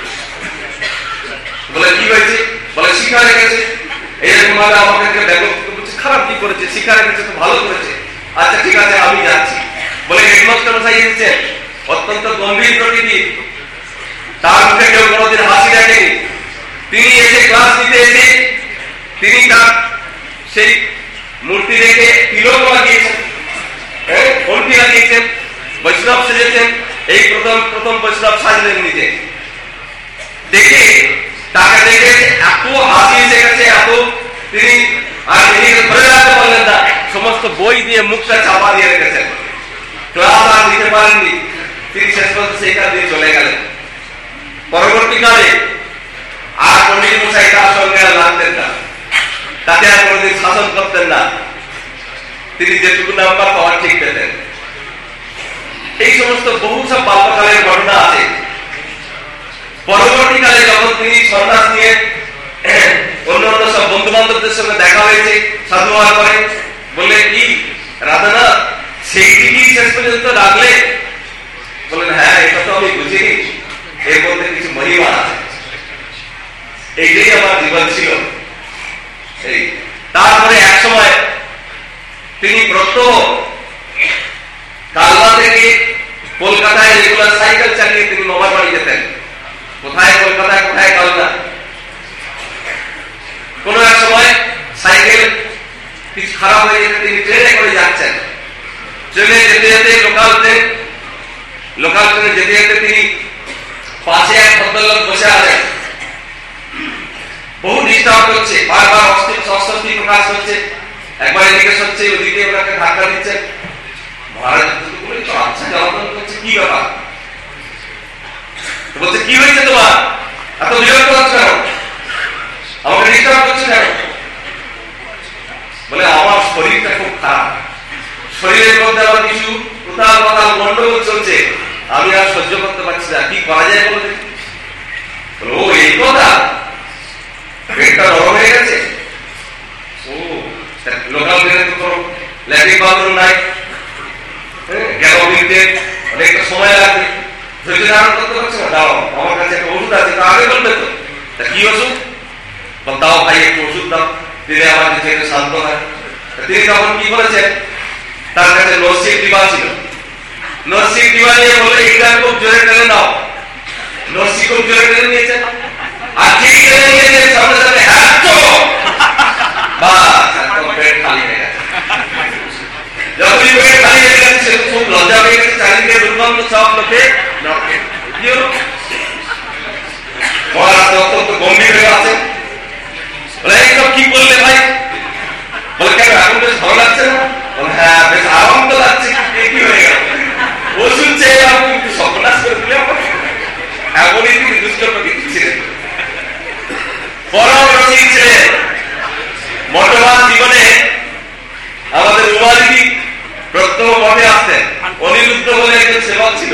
Speaker 3: বলে কি হয়েছে? বলে শিক্ষা রেখেছে এরকম ভাবে আমাদেরকে খারাপ কি করেছে, শিক্ষা রেখেছে তো ভালো করেছে, আচ্ছা ঠিক আছে আমি যাচ্ছি। বলে হেডমাস্টার মশাই এসেছেন, অত্যন্ত গম্ভীর প্রকৃতি, তার মুখে কেউ কোনোদিন হাসি রাখেনি। তিনি এসে ক্লাস নিতে এসে তিনি তার সেই মূর্তি রেখে তিলক লাগিয়েছেন, ঘন্টি লাগিয়েছেন, বৈষ্ণব সেজেছেন, এই প্রথম বৈষ্ণব সাজলেন নিজে। দেখে তাকে দেখে এত হাসি এসে গেছে, এত তিনি আর নিজেকে ধরে রাখতে পারলেন না, সমস্ত বই দিয়ে মুখটা চাপা দিয়ে রেখেছেন, ক্লাস আর দিতে পারেননি। তিনি শেষ পর্যন্ত সেইখান দিয়ে চলে গেলেন। পরবর্তীকালে আর পণ্ডিত মশাই তার সঙ্গে আর লাগতেন না, তাকে আর কোনোদিন শাসন করতেন না, তিনি যেটুকু নাম্বার পাওয়ার ঠিক পেতেন। এই সমস্ত বহু সব বাল্যকালের ঘটনা আছে। পরবর্তীকালে যখন তিনি সন্ন্যাস নিয়ে অন্য সব বন্ধু বান্ধবদের সঙ্গে দেখা হয়েছে সাধু হওয়ার পরে, বললেন কি রাধানাথ সেইটিকে শেষ পর্যন্ত রাখলে? বললেন হ্যাঁ, এটা তো আমি বুঝিনি, এর মধ্যে কিছু মহিমা আছে, এইটাই আমার জীবন ছিল। এই তারপরে এক সময় তিনি প্রত্যহ কালনা থেকে কলকাতায় রেগুলার সাইকেল চালিয়ে তিনি মামার বাড়ি যেতেন। কোথায় কলকাতায়, কোথায় কালনা। কোন এক সময় সাইকেল কিছু খারাপ হয়ে যেতে তিনি ট্রেনে করে যাচ্ছেন। ট্রেনে যেতে যেতে লোকাল ট্রেনে যেতে যেতে তিনি পাশে এক ভদ্রলোক বসে আছেন, বহু ডিস্টার্ব করছে, বারবার অস্বস্তি প্রকাশ করছে, একবার এদিকে সরছে, ওদিকে ওনাকে ধাক্কা দিচ্ছেন। মহারাজ আচ্ছা জ্বালাতন করছে, কি ব্যাপার? বলছে কি হয়েছে তোমার, এত বিরক্ত হচ্ছে কেন, আমাকে ডিস্টার্ব করছে কেন? বলে আমার শরীরটা খুব খারাপ, শরীরের মধ্যে আমার কিছু উতাল পাতাল গন্ডগোল চলছে, আমি আর সহ্য করতে পারছি না, কি করা যায় বলে? ও এই কথা, পেটটা নরম হয়ে গেছে। ও লোকাল ল্যাট্রিন বাথরুম নাই, অনেকটা সময় লাগবে, ধৈর্য ধারণ করতে পারছে না, দাও আমার কাছে একটা ওষুধ আছে, তা আগে বলবে তো। তা কি ওষুধ? দাও ভাই একটু ওষুধ দাও, দিলে আমার কাছে একটু শান্ত হয়। তিনি তখন কি করেছেন, তার কাছে নরসিং ডিবা ছিল, নরসিং ডিবা নিয়ে বলে এটা খুব জোরে টেনে নাও। নরসি খুব জোরে টেনে নিয়েছেন, আর ঠিক টেনে নিয়েছেন সামনে সামনে পেট খালি হয়ে গেছে। যখনই পেট খালি হয়ে গেছে খুব লজ্জা হয়ে গেছে, চারিদিকে দুর্গন্ধ, সব লোকে কি হলো, মহারাজ অত্যন্ত গম্ভীর হয়ে আছে। বলে এইসব কি করলে ভাই? বলে কেন এখন বেশ ভালো লাগছে না? বলে হ্যাঁ বেশ আরাম তো লাগছে, কি হয়ে গেল? ওষুধ চেয়ে আমি কিন্তু সর্বনাশ করে দিলে এমনই তিনি দুষ্ট প্রকৃতি ছিলেন, পরম রসিক ছিলেন। মঠবাদ জীবনে আমাদের উমাদিদি প্রত্যহ মঠে আসতেন, অনিরুদ্ধ বলে একজন সেবক ছিল,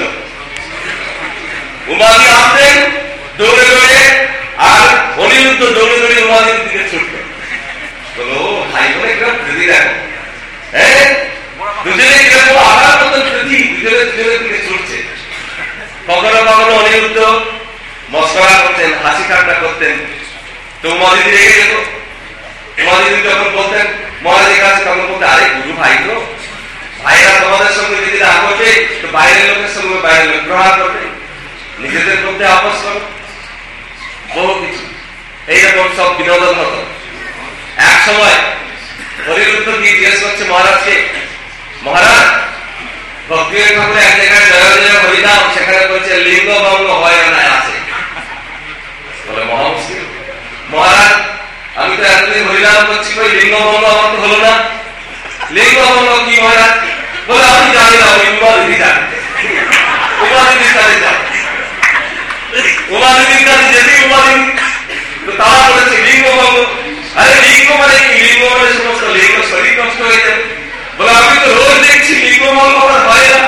Speaker 3: উমাদি আসতেন দৌড়ে দৌড়ে, আর অনিরুদ্ধ দৌড়ে দৌড়ে উমাদির দিকে ছুটতেন। বলো ভাই বলে একদম প্রীতি দেখো, হ্যাঁ দুজনে কিরকম আঘাত মতন প্রীতি, দুজনে দুজনের দিকে ছুটছে। কখনো কখনো অনিরুদ্ধ মস্করা করতেন, হাসি ঠাট্টা করতেন, তো উমাদিদি রেগে যেত। উমাদিদি যখন বলতেন মহারাজের কাছে, তখন বলতে আরে গুরু ভাই তো, ভাইরা তোমাদের সঙ্গে যদি রাগ করবে তো বাইরের লোকের সঙ্গে বাইরের লোক প্রহার করবে, নিজেদের মধ্যে আপস করো, বহু কিছু এইরকম সব বিনোদন হতো। এক সময় অনিরুদ্ধ কি জিজ্ঞেস করছে মহারাজকে, মহারাজ ভক্তির ঠাকুর এক জায়গায় জয় জয় হরিনাম, সেখানে বলছে লিঙ্গ ভঙ্গ হয় না আছে। বলে মহা মুশকিল মহারাজ, আমি তো এতদিন হরিনাম করছি, ওই লিঙ্গ ভঙ্গ আমার তো হলো না। লিঙ্গ ভঙ্গ কি মহারাজ? বলে আমি জানি না, ওই উমাদিদি জানে, উমাদিদির কাছে যান, উমাদিদির কাছে যেতে উমাদিদি তো তারা বলেছে লিঙ্গ ভঙ্গ। আরে লিঙ্গ মানে কি? লিঙ্গ মানে সমস্ত লিঙ্গ শরীর নষ্ট হয়ে যাবে। বলে আমি তো রোজ দেখছি লিঙ্গ ভঙ্গ আমার হয় না,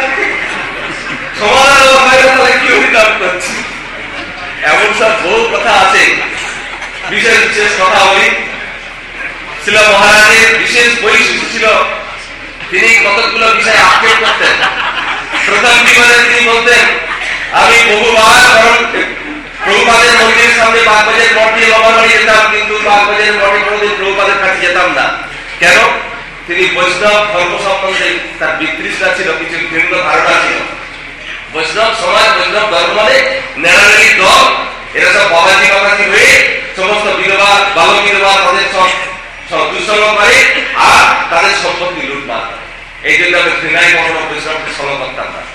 Speaker 3: সমাধান হয় না, তাহলে কি হরিনাম করছি? এমন সব বহু কথা আছে। বিশেষ বিশেষ কথা বলি, ছিল মহারাজের বিশেষ বৈশিষ্ট্য ছিল, তিনি কতগুলো বিষয়ে আক্ষেপ করতেন। প্রথম জীবনে তিনি বলতেন, আমি বহুবার প্রভুপাদের মন্দিরের সামনে বাগবাজারের মঠ দিয়ে লম্বা যেতাম, কিন্তু বাগবাজারের মঠে কোনোদিন প্রভুপাদের কাছে যেতাম না। কেন? তিনি বৈষ্ণব ধর্ম সম্বন্ধে তার বিতৃষ্ণা ছিল, কিছু ভিন্ন ধারণা ছিল। বৈষ্ণব সমাজ, বৈষ্ণব ধর্ম মানে নেড়ানেড়ি দল, এরা সব বাবাজি বাবাজি হয়ে সমস্ত বিধবা বালক বিধবা তাদের সব দুঃসঙ্গ করে আর তাদের সম্পত্তি লুটপাট। এই জন্য আমি ঘৃণায় কখনো বৈষ্ণবকে সঙ্গ করতাম না।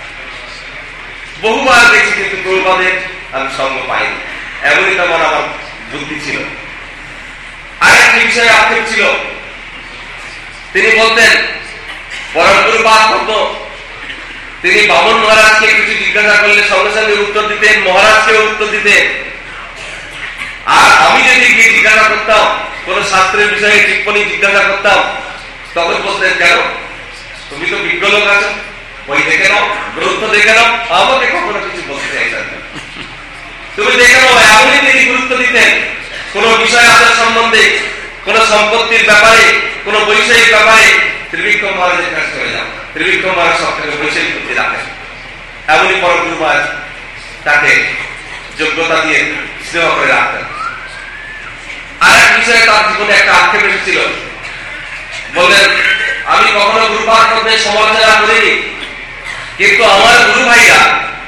Speaker 3: বহুবার দেখছি কিন্তু প্রভুপাদের আমি সঙ্গ পাইনি, এমনই তেমন আমার বুদ্ধি ছিল। আরেকটি বিষয়ে আক্ষেপ ছিল, তিনি বলতেন পরম গুরুপাদ ভক্ত, তিনি বামন মহারাজকে কিছু জিজ্ঞাসা করলে সঙ্গে সঙ্গে উত্তর দিতেন, মহারাজকেও উত্তর দিতেন। আর আমি যদি গিয়ে জিজ্ঞাসা করতাম, কোন শাস্ত্রের বিষয়ে টিপ্পণী জিজ্ঞাসা করতাম, তখন বলতেন কেন তুমি তো বিজ্ঞ লোক আছো, বই দেখে নাও, গ্রন্থ দেখে নাও, আমাকে কখনো কিছু বলতে চাইছেন না, তুমি দেখে নাও। এমনই তিনি গুরুত্ব দিতেন কোন বিষয় আচার সম্বন্ধে, কোন সম্পত্তির ব্যাপারে, কোন বৈষয়িক ব্যাপারে ত্রিবিক্রম মহারাজের কাছে চলে যাও, ত্রিবিক্রম মহারাজ সব থেকে বৈষয়িক বুদ্ধি রাখেন। এমনই পরম গুরু মহারাজ তাকে যোগ্যতা দিয়ে স্নেহ করে রাখতেন। আর এক বিষয়ে তার জীবনে একটা আক্ষেপ এসেছিল, বললেন আমি কখনো গুরুপাদ মধ্যে সমালোচনা করিনি, কিন্তু আমার গুরু ভাইরা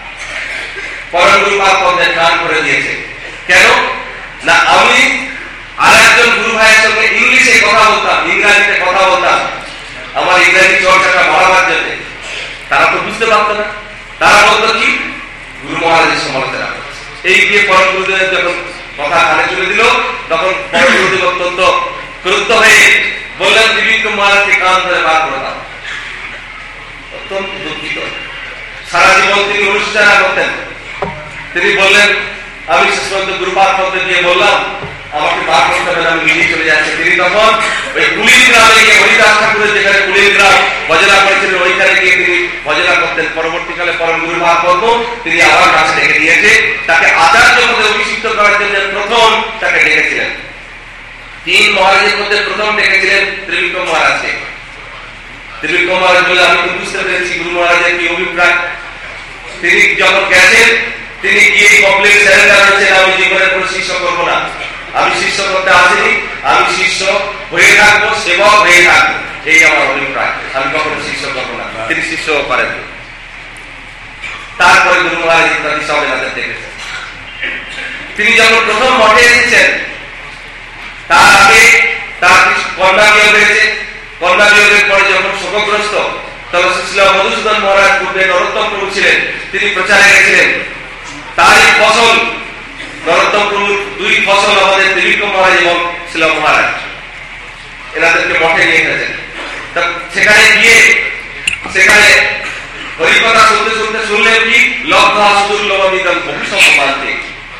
Speaker 3: পরম গুরুপাদ মধ্যে গান করে দিয়েছে। কেন না, আমি আর একজন গুরু ভাইয়ের সঙ্গে ইংলিশে কথা বলতাম, ইংরাজিতে কথা বলতাম, আমার ইংরাজি চর্চাটা বাড়াবার জন্য। তারা তো বুঝতে পারতো না, তারা বলতো কি গুরু মহারাজের সমালোচনা করছে। এই গিয়ে পরম গুরুদেব যখন কথা কানে তুলে দিল, তখন পরম গুরুদেব অত্যন্ত ক্রুদ্ধ হয়ে বললেন ত্রিবিক্রম মহারাজকে কান ধরে বার করে দাও। অত্যন্ত দুঃখিত। সারা জীবন তিনি অনুশোচনা করতেন, তিনি বললেন, আমি শেষ পর্যন্ত গুরুপাদ করতে গিয়ে বললাম আমাকে পার করতে হবে, আমি নিজেই চলে যাচ্ছি। তিনি তখন ওই কুলির গ্রামে গিয়ে হরিদাস ঠাকুরের যেখানে কুলির গ্রাম ভজনা করেছিলেন ওইখানে গিয়ে তিনি ভজনা করতেন। পরবর্তীকালে পরম গুরুপাদ পদ্ম তিনি আবার কাছে ডেকে দিয়েছে, তাকে আচার্য পদে অভিষিক্ত করার জন্য প্রথম তাকে ডেকেছিলেন। 3 মহারাজের মধ্যে প্রথম ডেকেছিলেন ত্রিবিক্রম মহারাজকে। ত্রিবিক্রম মহারাজ বলে, আমি তো বুঝতে পেরেছি গুরু মহারাজের কি অভিপ্রায়। তিনি যখন গেছেন, তিনি গিয়ে কমপ্লিট সারেন্ডার হয়েছেন, আমি জীবনের কোনো শিষ্য করবো না, আমি শিষ্য করতে আসিনি, আমি শিষ্য হয়ে থাকবো, সেবক হয়ে থাকবো, এই আমার অভিপ্রায়, আমি কখনো শিষ্য করবো না। তিনি শিষ্য করেন। তারপরে গুরু মহারাজ ইত্যাদি সব এনাদের দেখেছেন। তিনি যখন প্রথম মঠে এসেছেন, তার আগে তার কিছু কন্যা বিয়োগ হয়েছে। কন্যা বিয়োগের পরে যখন শোকগ্রস্ত, তখন শ্রী মধুসূদন মহারাজ পূর্বে নরোত্তম প্রভু ছিলেন, তিনি প্রচারে গেছিলেন। তারই ফসল নরোত্তম প্রভুর 2 ফসল আমাদের ত্রিবিক্রম মহারাজ এবং শিল মহারাজ এনাদেরকে মঠে নিয়ে গেছেন। সেখানে গিয়ে সেখানে হরিকথা শুনতে শুনতে শুনলেন কি লব্ধা সুদুর্লভমিদং বহুসম মান্তে।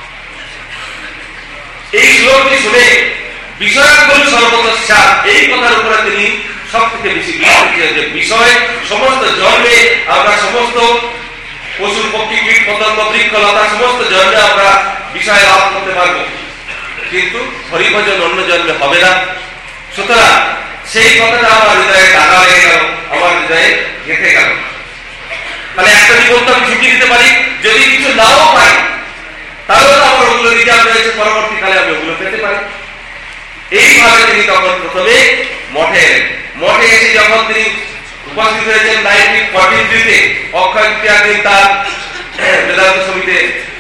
Speaker 3: এই শ্লোকটি শুনে বিষয়াবলী সর্বতঃ, এই কথার উপরে তিনি সব থেকে বেশি যে বিষয় সমস্ত জন্মে আমরা সমস্ত পশু পক্ষী কীট পতঙ্গ বৃক্ষ লতা সমস্ত জন্মে আমরা বিষয় লাভ করতে পারবো, কিন্তু হরিভজন অন্য জন্মে হবে না। সুতরাং সেই কথাটা আমার হৃদয়ে টাকা লেগে গেল, আমার হৃদয়ে গেঁথে গেল। তাহলে একটা জীবন তো আমি ঝুঁকি দিতে পারি, যদি কিছু নাও পাই তাহলে তো আমার ওগুলো রিজার্ভ রয়েছে, পরবর্তীকালে আমি ওগুলো পেতে পারি। এইভাবে তিনি তখন প্রথমে মঠে এলেন। মঠে এসে যখন তিনি উপস্থিত হয়েছেন 1943-তে অক্ষয় তৃতীয়ার দিন তার বেদান্ত সমিতিতে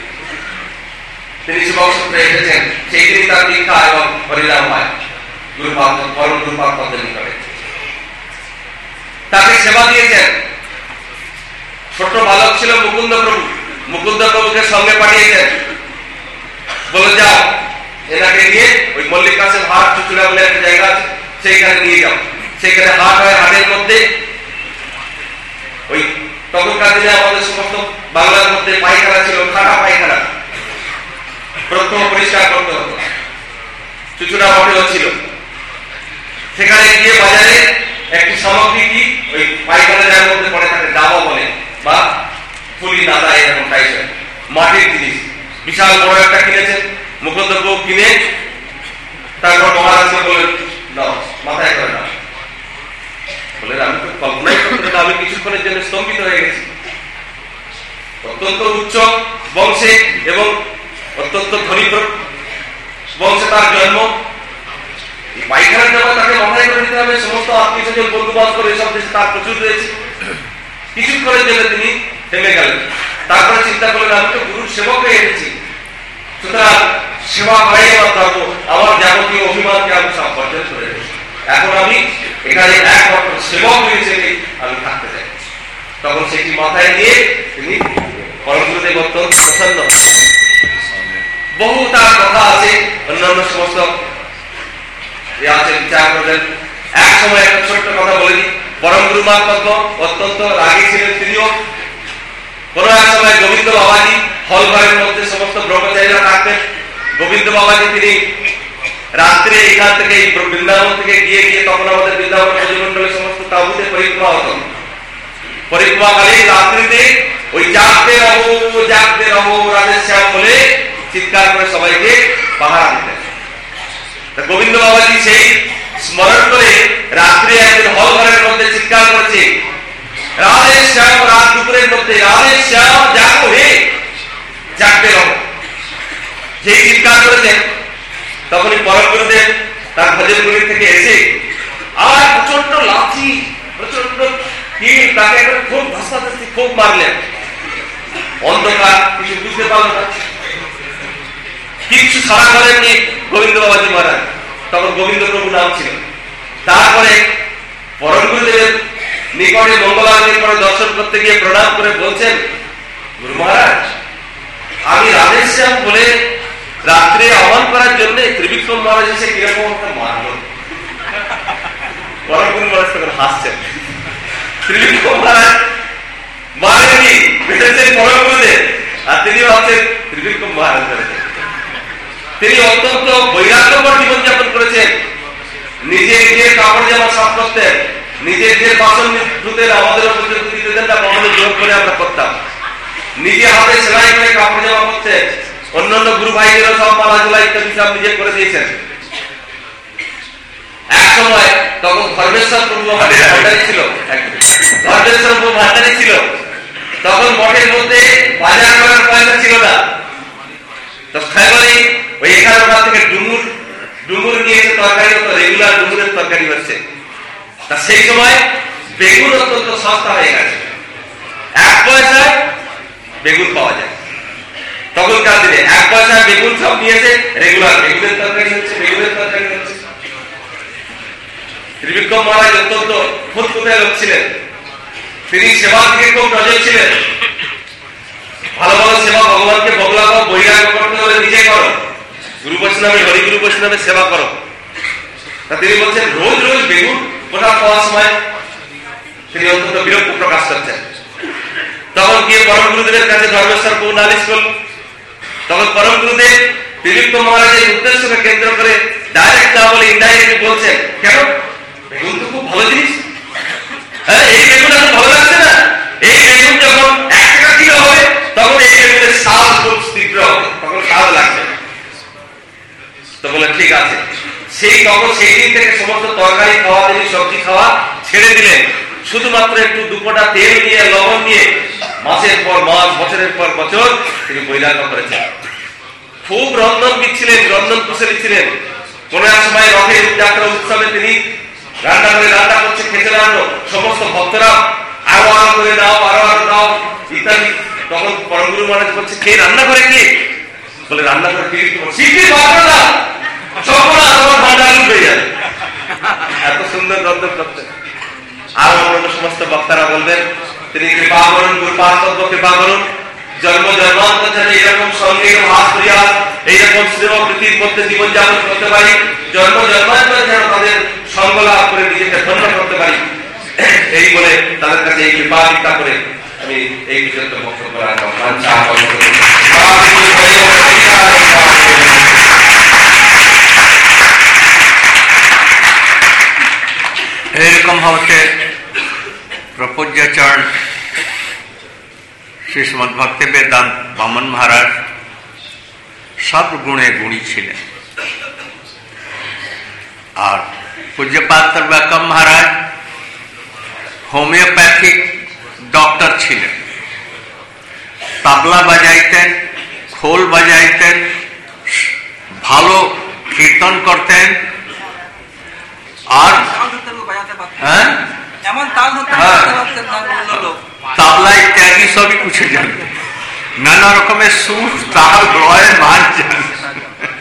Speaker 3: তিনি শিবসূত্রে এসেছেন, সেই দিনই তার দীক্ষা এবং হরিনাম হয় গুরুপাদ পরম গুরুপাদ পদের নিকটে। তাকে সেবা দিয়েছেন। ছোট বালক ছিল মুকুন্দ প্রভু, মুকুন্দ প্রভুকে সঙ্গে পাঠিয়েছেন, বলে যাও এনাকে নিয়ে ওই মল্লিক কাছেম হাট চুচুড়া বলে একটা জায়গা আছে, সেইখানে নিয়ে যাও। সেখানে হাট হয়, হাটের মধ্যে ওই তখনকার দিনে আমাদের সমস্ত বাংলার মধ্যে পায়খানা ছিল, খাটা পায়খানা, প্রথম পরিষ্কার করতে হতো। চুচুড়া মঠেও ছিল। সেখানে গিয়ে বাজারে একটি সামগ্রী কি ওই পায়খানা যার মধ্যে পড়ে থাকে দাবা বলে বা ফুলি দাদা এরকম টাইপের মাটির জিনিস, বিশাল বড় একটা কিনেছেন। মুকুন্দ প্রভু কিনে তারপর মহারাজকে বললেন দাও, মাথায় করে দাও। বলে আমি তো কল্পনাই করতে, আমি কিছুক্ষণের জন্য স্তম্ভিত হয়ে গেছি। অত্যন্ত উচ্চ বংশে এবং অত্যন্ত ধনী বংশে তার জন্ম। পায়খানার জন্য তাকে মাথায় করে দিতে হবে, সমস্ত আত্মীয় স্বজন বন্ধু বান্ধব এসব দেশে তার প্রচুর রয়েছে। কিছুক্ষণের জন্য তিনি থেমে গেলেন। তারপরে চিন্তা করলেন আমি তো গুরুর সেবক হয়ে এসেছি, সুতরাং সেবা করাই আমার ধর্ম, আমার যাবতীয় অভিমানকে আমি সব বর্জন করে দিয়েছি। এখন আমি এখানে একমাত্র সেবক হিসেবে আমি থাকতে চাই। তখন সেটি মাথায় নিয়ে তিনি পরম গুরুদেব অত্যন্ত প্রসন্ন। বহু তার কথা আছে, অন্যান্য সমস্ত আছে বিচার করলেন। এক সময় একটা ছোট্ট কথা বলে দিই, পরম গুরু মাতব্য অত্যন্ত রাগী ছিলেন তিনিও। কোন এক সময় গোবিন্দ বাবাজি হলঘরের মধ্যে সমস্ত ব্রহ্মচারীরা থাকতেন। গোবিন্দ বাবাজি তিনি রাত্রে এখান থেকে বৃন্দাবন থেকে গিয়ে গিয়ে তখন আমাদের বৃন্দাবন ব্রজমণ্ডলের সমস্ত তাবুতে পরিক্রমা হতো। পরিক্রমাকালীন রাত্রিতে ওই জাগতে রহো রাধেশ্যাম বলে চিৎকার করে সবাইকে পাহারা দিতেন। গোবিন্দ বাবাজি সেই স্মরণ করে রাত্রে একদিন হল ঘরের মধ্যে চিৎকার করেছে, রাধেশ্যাম, রাত দুপুরের মধ্যে রাধেশ্যাম জাগো হে, জাগতে রহো। যেই চিৎকার করেছেন তখনই পরম গুরুদেব তার ভজনগুলি থেকে এসে আর প্রচন্ড লাঠি, প্রচন্ড তীর তাকে খুব ধস্তাধস্তি খুব মারলেন। অন্ধকার, কিছু বুঝতে পারল না, কিছু সারা করেননি গোবিন্দ বাবাজি মহারাজ। তখন গোবিন্দ প্রভু নাম ছিল। তারপরে পরম গুরুদেবের নিকটে মঙ্গলারতির পরে দর্শন করতে গিয়ে প্রণাম করে বলছেন, গুরু মহারাজ আমি রাধেশ্যাম বলে রাত্রে আহ্বান করার জন্য ত্রিবিক্রম মহারাজ এসে কিরকম একটা মারল। পরম গুরু মহারাজ তখন হাসছেন। ত্রিবিক্রম মহারাজ মারেনি, বেঁধেছেন পরম গুরুদেব, আর তিনি ভাবছেন ধারণ করেছেন। তিনি অত্যন্ত বৈরাগ্যকর জীবনযাপন করেছেন। নিজে নিজের কাপড় জামা সাফ করতেন, নিজে নিজের বাসন ধুতেন, আমাদেরও পর্যন্ত দিতে দেন না, আমাদের জোর করে আমরা করতাম। নিজে হাতে সেলাই করে কাপড় জামা করতেন, অন্যান্য গুরু ভাইদেরও সব মালা জোলা ইত্যাদি সব নিজে করে দিয়েছেন। এক সময় তখন ধর্মেশ্বর প্রভু ভান্ডারী ছিল, ধর্মেশ্বর প্রভু ভান্ডারী ছিল। তখন মঠের মধ্যে বাজার করার পয়সা ছিল না, তো ফ্যামিলি ওই 11 টাকা থেকে ডুমুর নিয়ে এসে তরকারি হতো, রেগুলার ডুমুরের তরকারি হচ্ছে। তা সেই সময় বেগুন অত্যন্ত সস্তা হয়ে গেছে, 1 পয়সায় বেগুন পাওয়া যায়। তখনকার দিনে 1 পয়সায় বেগুন সব নিয়েছে, রেগুলার বেগুনের তরকারি হচ্ছে, বেগুনের তরকারি হচ্ছে। ত্রিবিক্রম মহারাজ অত্যন্ত ফুটফুটে লোক ছিলেন, তিনি সেবা থেকে খুব নজর ছিলেন। ভালো ভালো সেবা, ভগবানকে ভোগ লাগাও, বৈরাগ্য করতে হলে নিজে করো, গুরু বৈষ্ণবের হরিগুরু বৈষ্ণবের সেবা করো। তা তিনি বলছেন রোজ রোজ বেগুন ওটা পাওয়ার সময় তিনি অত্যন্ত বিরক্ত প্রকাশ করছেন। তখন গিয়ে পরম গুরুদেবের কাছে ধর্মেশ্বর প্রভু নালিশ করল। তখন পরম গুরুদেব ত্রিবিক্রম মহারাজের উদ্দেশ্যকে কেন্দ্র করে ডাইরেক্ট না বলে ইনডাইরেক্টলি বলছেন, কেন বেগুন তো খুব ভালো জিনিস, হ্যাঁ এই বেগুন এখন ভালো লাগছে না, এই বেগুন যখন 1 টাকা কিলো হবে তখন এই বেগুনের স্বাদ খুব তীব্র হবে, তখন স্বাদ লাগবে। তো বলে ঠিক আছে। তখন সেই দিন থেকে সমস্ত তরকারি খাওয়া, তিনি সবজি খাওয়া ছেড়ে দিলেন। শুধুমাত্র একটু 2 ফোঁটা তেল নিয়ে, লবণ নিয়ে মাসের পর মাস, বছরের পর বছর তিনি বৈরাগ্য করেছেন। খুব রন্ধনবিদ ছিলেন, রন্ধন কুশলী ছিলেন। কোন এক সময় রথের যাত্রা উৎসবে তিনি রান্না করছে, খেতে লাগলো। সমস্ত ভক্তরা আরো আরো করে দাও, আরো আরো দাও ইত্যাদি। তখন পরমগুরু মহারাজ বলছে, কে রান্না করে? কে বলে রান্না করে এত সুন্দর রন্ধন করতেন। আর অন্যান্য সমস্ত বক্তারা বলবেন, তিনি কৃপা করুন, গুরুপাদ কৃপা করুন, জন্ম জন্মান্তর যাতে এরকম সঙ্গে হাত করিয়া এইরকম শ্রেমবৃত্তির মধ্যে জীবনযাপন করতে পারি, জন্ম জন্মান্তর যেন তাদের সঙ্গ লাভ করে নিজেকে ধন্য করতে পারি, এই বলে তাদের কাছে এই কৃপা ভিক্ষা করে আমি এই পর্যন্ত বক্তব্য রাখলাম।
Speaker 1: এরকম হচ্ছে প্রপূজ্যচরণ শ্রী শ্রীমদ্ ভক্তি বেদান্ত বামন মহারাজ সব গুণে গুণী ছিলেন। আর পূজ্যপাদ ত্রিবিক্রম মহারাজ হোমিওপ্যাথিক ডক্টর ছিলেন। তবলা বাজাইতেন, খোল বাজাইতেন, ভালো কীর্তন করতেন, আর তবলা ইত্যাদি সবই কিছু জানতেন, নানা রকমের সুর, তাল, লয়, মান জানতেন।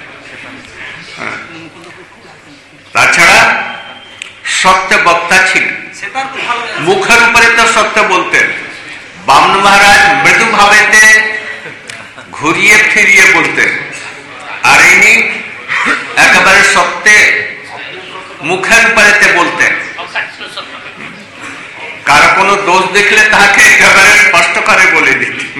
Speaker 1: তাছাড়া সত্য বক্তা ছিলেন, মুখের উপরে তো সত্য বলতেন। বামন মহারাজ মৃদু ভাবেতে ঘুরিয়ে ফিরিয়ে বলতেন, আর ইনি একেবারে সত্যে মুখের উপরেতে বলতেন। কারো কোনো দোষ দেখলে তাকে একেবারে স্পষ্ট করে বলে দিতেন।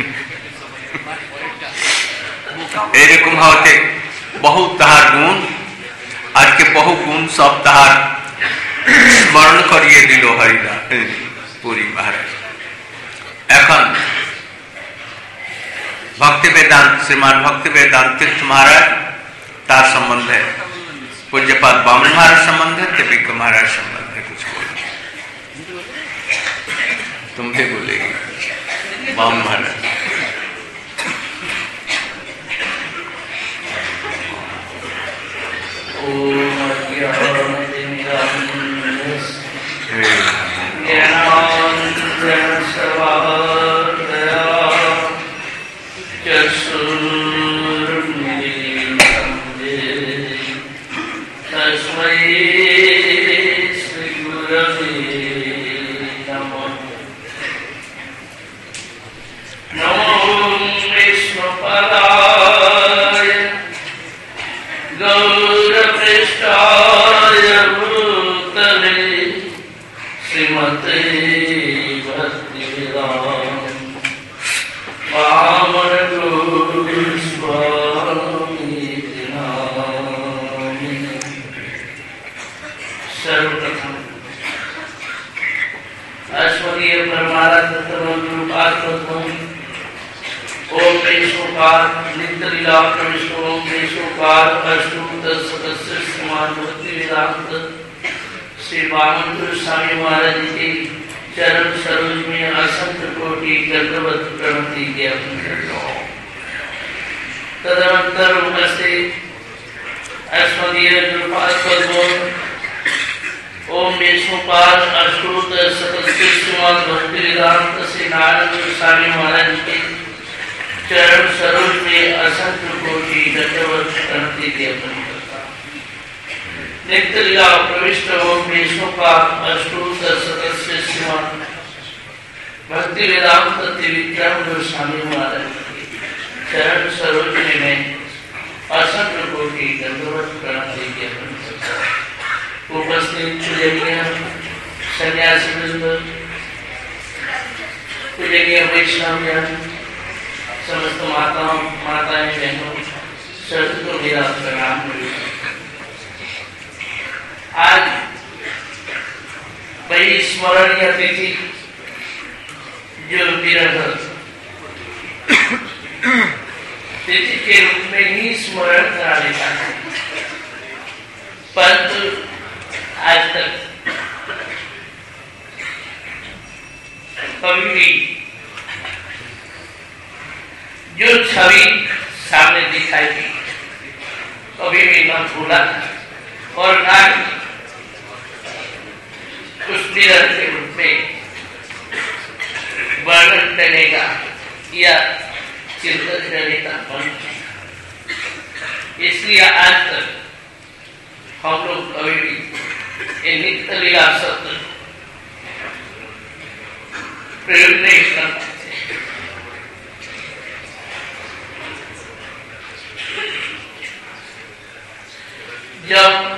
Speaker 1: এরকম হতে বহু তাহার গুণ, আজকে বহু গুণ সব তাহার স্মরণ করিয়ে দিল হরিদাস পুরী মহারাজ। এখন ভক্তি বেদান্ত শ্রীমান ভক্তি বেদান্ত তীর্থ মহারাজ, তার সম্বন্ধে पूज्यपाद बामन महाराज संबंध है, ত্রিবিক্রম महाराज संबंध है, कुछ बोलो। तुम भी बोलेगी बामन महाराज।
Speaker 4: Amen. विष्णुपाद नित्य लीला प्रविष्टो विष्णुपाद अष्टोत्त सदस्य समान भक्ति वेदांत श्री वामन स्वामी महाराज के चरण सरोज में असंख्य कोटि दंडवत प्रणति ज्ञापन करता हूँ। तदनंतर उपस्थित अस्मदीय गुरुपाद पद्मों ओम विष्णुपाद अष्टोत्त सदस्य समान भक्ति वेदांत श्री नारायण स्वामी महाराज के चरण सरोज में असंख्य कोटि दंडवत प्रणति ज्ञापन करता हूँ। नित्य लीला प्रविष्ट ओम विष्णुपाद अष्टोत्त सदस्य समान भक्ति वेदांत त्रिविक्रम स्वामी महाराज के चरण सरोज में असंख्य कोटि दंडवत प्रणति ज्ञापन करता हूँ। उपस्थित पूजनीय सन्यासी वृंद, पूजनीय वैष्णव, समस्त माताएं बहनों, सभी को मेरा प्रणाम। आज बड़ी स्मरणीय तिथि जो विरह तिथि के रूप में ही स्मरण करा लेता है, परंतु आज तक कभी भी जो छवि सामने दिखाई दी कभी भी न भूला और न उस विरह के रूप में वर्णन करने का या चिंतन करने का मन। इसलिए आज तक हम लोग कभी भी ये नित्य लीला शब्द प्रयोग नहीं कर पाते। जब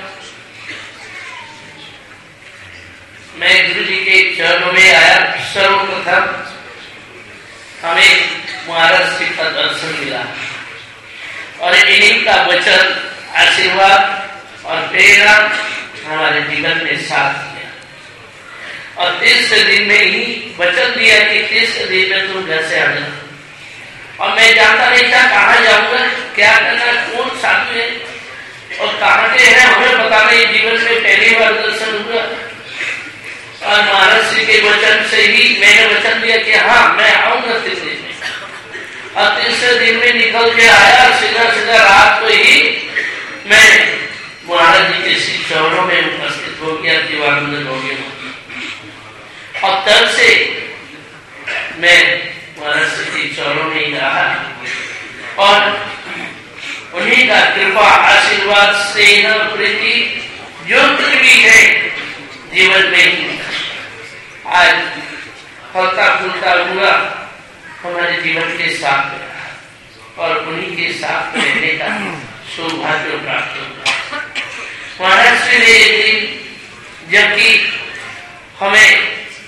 Speaker 4: मैं गुरु जी के चरणों में आया, सर्वप्रथम हमें महाराज जी का दर्शन मिला और इन्हीं का वचन, आशीर्वाद और प्रेरणा हमारे जीवन में साथ दिया और तीसरे दिन में ही वचन दिया कि तीसरे दिन में तुम घर से आ जाओ। और मैं जानता नहीं था कहाँ जाऊंगा, क्या करना, कौन साधु है और कहाँ के हैं हमें पता नहीं। जीवन में पहली बार दर्शन हुआ और महाराज श्री के वचन से ही मैंने वचन दिया कि हाँ मैं आऊंगा तीसरे दिन में। और तीसरे दिन में निकल के आया, सीधा सीधा रात को ही मैं महाराज जी के श्री चरणों में उपस्थित हो गया, जीवानंद हो गया। और तब से मैं महाराज जी के चरणों में ही रहा और उन्हीं का कृपा, आशीर्वाद, स्नेह, प्रीति जो कुछ भी है जीवन में आज फलता फूलता हुआ हमारे जीवन के साथ रहा और उन्हीं के साथ रहने का सौभाग्य प्राप्त होगा। महाराज श्री ने एक दिन जबकि हमें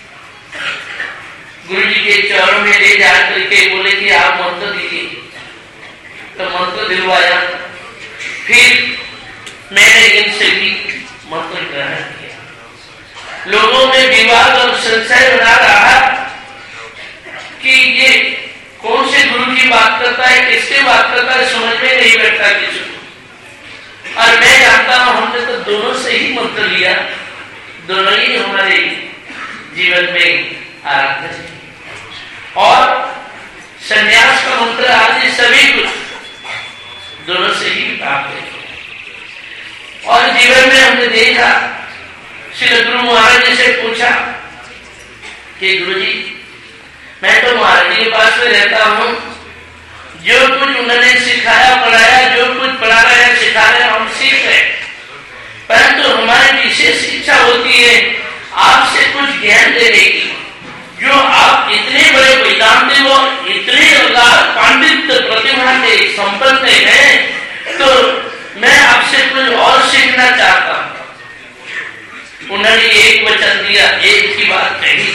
Speaker 4: गुरु जी के चरणों में ले जाकर के बोले कि आप मंत्र दीजिए, तो मंत्र दिलवाया। फिर मैंने इनसे भी मंत्र ग्रहण किया। लोगों में विवाद और संशय बना रहा कि ये कौन से गुरु की बात करता है, किससे बात करता है, समझ में नहीं बैठता किसी को। और मैं जानता हूं हमने तो दोनों से ही मंत्र लिया, दोनों ही हमारे जीवन में आराध्य है और संन्यास का मंत्र आदि सभी कुछ दोनों से ही प्राप्त है। और जीवन में हमने देखा, श्री गुरु महाराज जी से पूछा कि गुरु जी मैं तो महाराज जी के पास में रहता हूँ, जो कुछ उन्होंने सिखाया पढ़ाया, जो कुछ पढ़ा रहे हैं सिखा रहे हैं हम सीख रहे, परंतु हमारी विशेष इच्छा होती है आपसे कुछ ज्ञान लेने की। जो आप इतने बड़े वेदांती हो, इतने पांडित्य प्रतिभा के संपन्न हैं, तो मैं आपसे कुछ और सीखना चाहता हूँ। उन्होंने एक वचन दिया, एक ही बात कही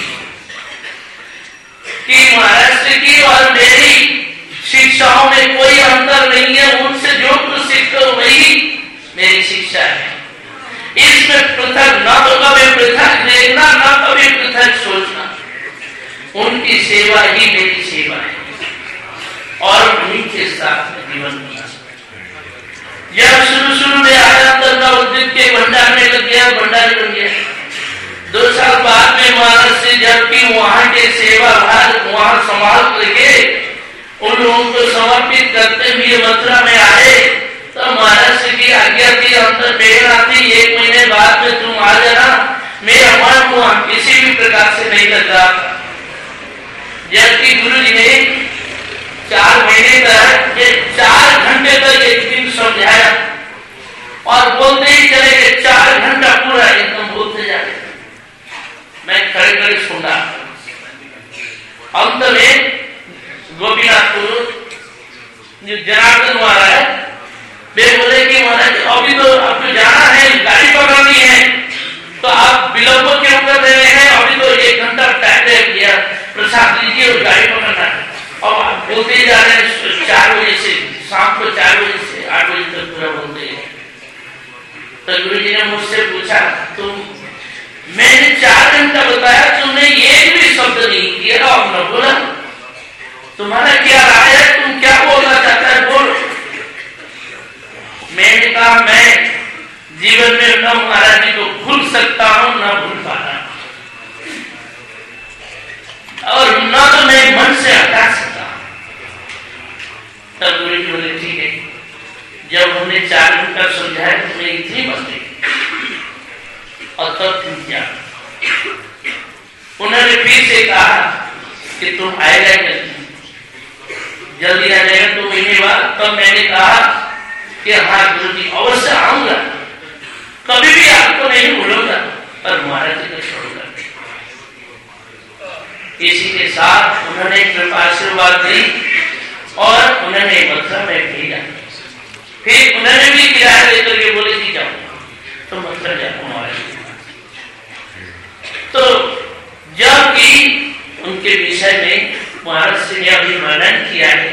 Speaker 4: कि महाराष्ट्र की और मेरी शिक्षाओं में कोई अंतर नहीं है, उनसे जो कुछ सीखते हो वही मेरी शिक्षा है। इसमें पृथक न तो कभी पृथक देखना, न कभी पृथक सोचना। उनकी सेवा ही मेरी सेवा है और उन्हीं के जीवन बना। जब शुरू में आया तब का उद्योग के भंडार में लग गया, भंडारी बन गया। 2 साल बाद में महाराज से जबकि वहां के सेवा भार वहां संभाल करके उन लोगों को समर्पित करते हुए मथुरा में आए, तो महाराज की आज्ञा थी, अंतर प्रेरणा थी, 1 महीने बाद में तुम आ जाना। मेरा मन वहां किसी भी प्रकार से नहीं लग रहा था। जबकि गुरु जी ने 4 महीने तक 4 घंटे तक एक दिन समझाया और बोलते ही चले गए। 4 घंटा पूरा एकदम बोलते जा रहे, मैं खड़े खड़े सुना। अंत में गोपीनाथपुर जो जनार्दन वाला है, वे बोले कि महाराज अभी तो आपको जाना है, गाड़ी पकड़नी है, तो आप विलंब क्यों कर रहे हैं? अभी तो 1 घंटा टाइम दिया, प्रसाद लीजिए और गाड़ी पकड़ना है। और आप बोलते ही जा रहे हैं 4 बजे से, शाम को 4 बजे से 8 बजे तक पूरा बोलते हैं। तो गुरु जी ने मुझसे पूछा, मैंने 4 घंटा बताया, तुमने एक भी शब्द नहीं किया और न बोला। तुम्हारा क्या राय है? तुम क्या बोलना चाहता है? बोलो। मैंने कहा, मैं जीवन में न महाराज जी को भूल सकता हूं, न भूल पाता, और न तो मैं मन से हटा सकता। तब गुरु जी बोले, ठीक है। जब हमने 4 घंटा समझाया, तुम्हें इतनी बात नहीं, और तब तुम क्या? उन्होंने फिर से कहा कि तुम आएगा जल्दी आ जाएगा 2 महीने बाद। तब मैंने कहा कि हाँ गुरु जी अवश्य आऊंगा, कभी भी आपको नहीं भूलूंगा, पर महाराज जी को छोड़ूंगा। इसी के साथ उन्होंने कृपा आशीर्वाद दी और उन्होंने मथुरा में भेजा। फिर उन्होंने भी किराया लेकर के बोले कि जाओ, तो मथुरा जाओ महाराज। तो जबकि उनके विषय में महाराज से ने अभी वर्णन किया है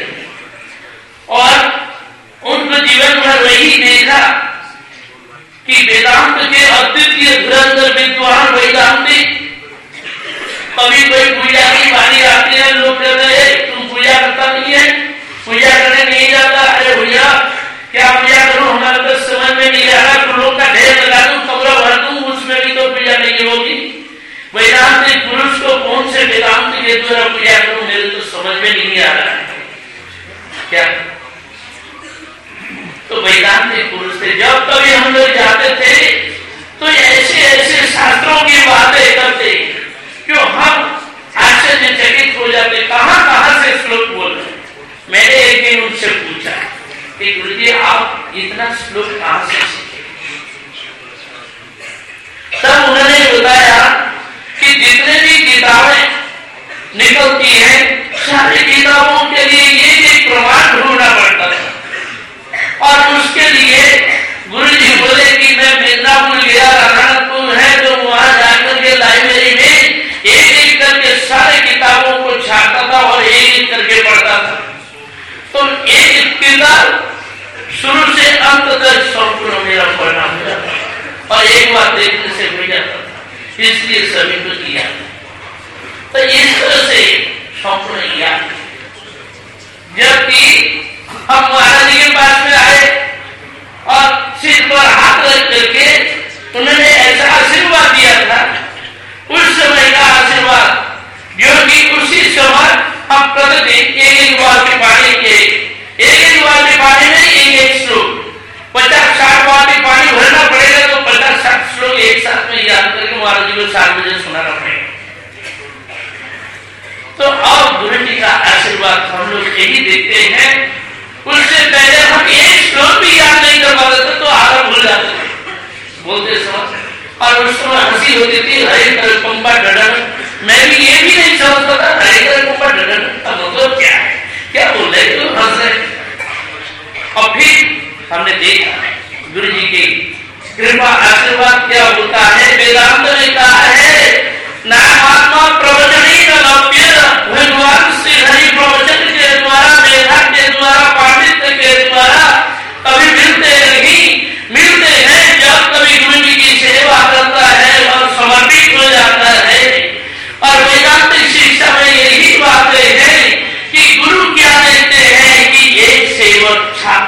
Speaker 4: और उनको जीवन भर वही देखा कि वेदांत के अद्वितीय धुरंधर विद्वान वेदांतिक। कभी कोई पूजा की बारी आती है, लोग कहते हैं तुम पूजा करता नहीं है, पूजा करने नहीं जाता। अरे भैया क्या पूजा करूं, हमारे तो समझ में नहीं आ रहा, फूलों का ढेर लगा दूं, कमरा भर दूं, उसमें भी तो पूजा नहीं होगी। वेदांतिक पुरुष को कौन से वेदांत के द्वारा पूजा करूं, मेरे तो समझ में नहीं आ रहा है क्या। तो वेदांतिक पुरुष थे। जब कभी हम लोग जाते थे तो ऐसे ऐसे शास्त्रों की बातें करते क्यों हम आश्चर्यचकित हो जाते, कहां से श्लोक बोल रहे। मैंने एक दिन उनसे पूछा कि गुरुजी आप इतना श्लोक कहां से सीखे? तब उन्होंने बताया कि जितने भी किताबें निकलती हैं, सारी किताबों के लिए एक प्रमाण ढूंढना पड़ता था। और उसके लिए गुरुजी बोले कि मैं मिदनापुर गया, रानापुर है, तो वहां जाकर के लाइब्रेरी में एक करके सारे किताबों को छापता था और एक करके पढ़ता था। तो एक किताब शुरू से अंत तक संपूर्ण मेरा पढ़ना हो जाता और एक बार देखने से हो जाता था, इसलिए सभी को किया। तो इस तरह से संपूर्ण याद। जबकि हम महाराज जी के पास में आए और सिर पर हाथ रख करके उन्होंने ऐसा आशीर्वाद दिया था, उस समय का आशीर्वाद जो कि उसी समय हम प्रतिदिन एक बाल्टी पानी के एक बाल्टी पानी में एक श्लोक 50-60 बाल्टी पानी भरना पड़ेगा, तो 50-60 श्लोक एक साथ में याद करके महाराज जी को 7 बजे सुनाना पड़ेगा। तो अब गुरु जी का आशीर्वाद हम लोग यही देखते हैं। उससे पहले हम एक श्लोक भी याद नहीं कर पाते थे, तो आधा भूल जाते थे बोलते समय, और उस समय हंसी होती थी। हरे कर पंपा डडन, मैं भी ये भी नहीं समझता था हरे कर पंपा डडन का मतलब क्या है, क्या बोल रहे तो हंस रहे। और फिर हमने देखा गुरु जी की कृपा आशीर्वाद क्या होता है। वेदांत ने कहा है नामात्मा प्रवचन ही लभ्य, भगवान श्री हरि प्रवचन के द्वारा, मेधा के द्वारा, पांडित्य के द्वारा कभी मिलते नहीं, मिलते हैं जब कभी गुरु जी की सेवा करता है और समर्पित हो जाता है। और वेदांतिक शिक्षा में यही बातें हैं कि गुरु क्या देते हैं कि एक सेवक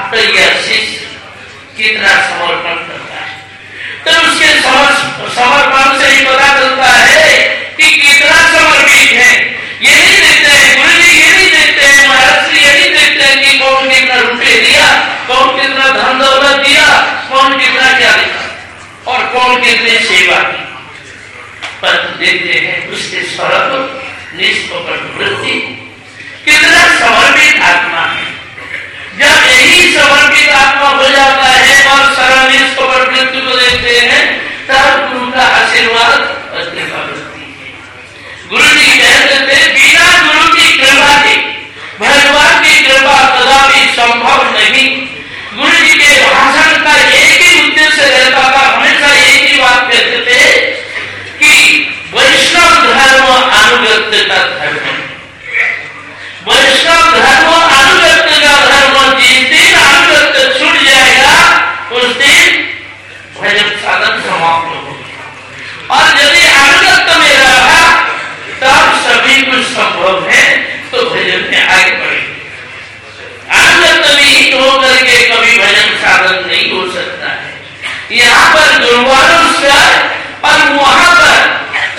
Speaker 4: तो यह शिष्य कितना समर्पण करता है। तो उसके समर्पण से ही पता चलता है कि कितना समर्पित है। ये नहीं देखते हैं गुरु जी, ये नहीं देखते हैं महाराज जी, ये नहीं देखते हैं कि कौन कितना रुपये दिया, कौन कितना धन दौलत दिया, कौन कितना क्या दिया और कौन कितनी सेवा की, पर देखते हैं उसके स्वरूप निष्कपट वृत्ति, कितना समर्पित आत्मा है। जब यही समर्पित आत्मा हो जाता है और सरल निष्कपट वृत्ति को देखते हैं, तब गुरु का आशीर्वाद और कृपा मिलती है। गुरु जी कहते थे बिना गुरु की कृपा के भगवान की कृपा कदापि संभव नहीं। गुरु जी के भाषण का एक ही उद्देश्य रहता था, हमेशा एक ही बात कहते थे कि वैष्णव धर्म अनुगत्य का धर्म, वैष्णव धर्म अनुगत्य का धर्म, जिस दिन अनुगत्य छूट जाएगा उस दिन भजन साधन समाप्त होगा। और यदि अनुगत्य में रहा तब सभी कुछ संभव है, तो भजन में आगे बढ़ेंगे। अनुगत्य में होकर के कभी भजन साधन नहीं हो सकता है। यहाँ पर गुरुवारों और वहां पर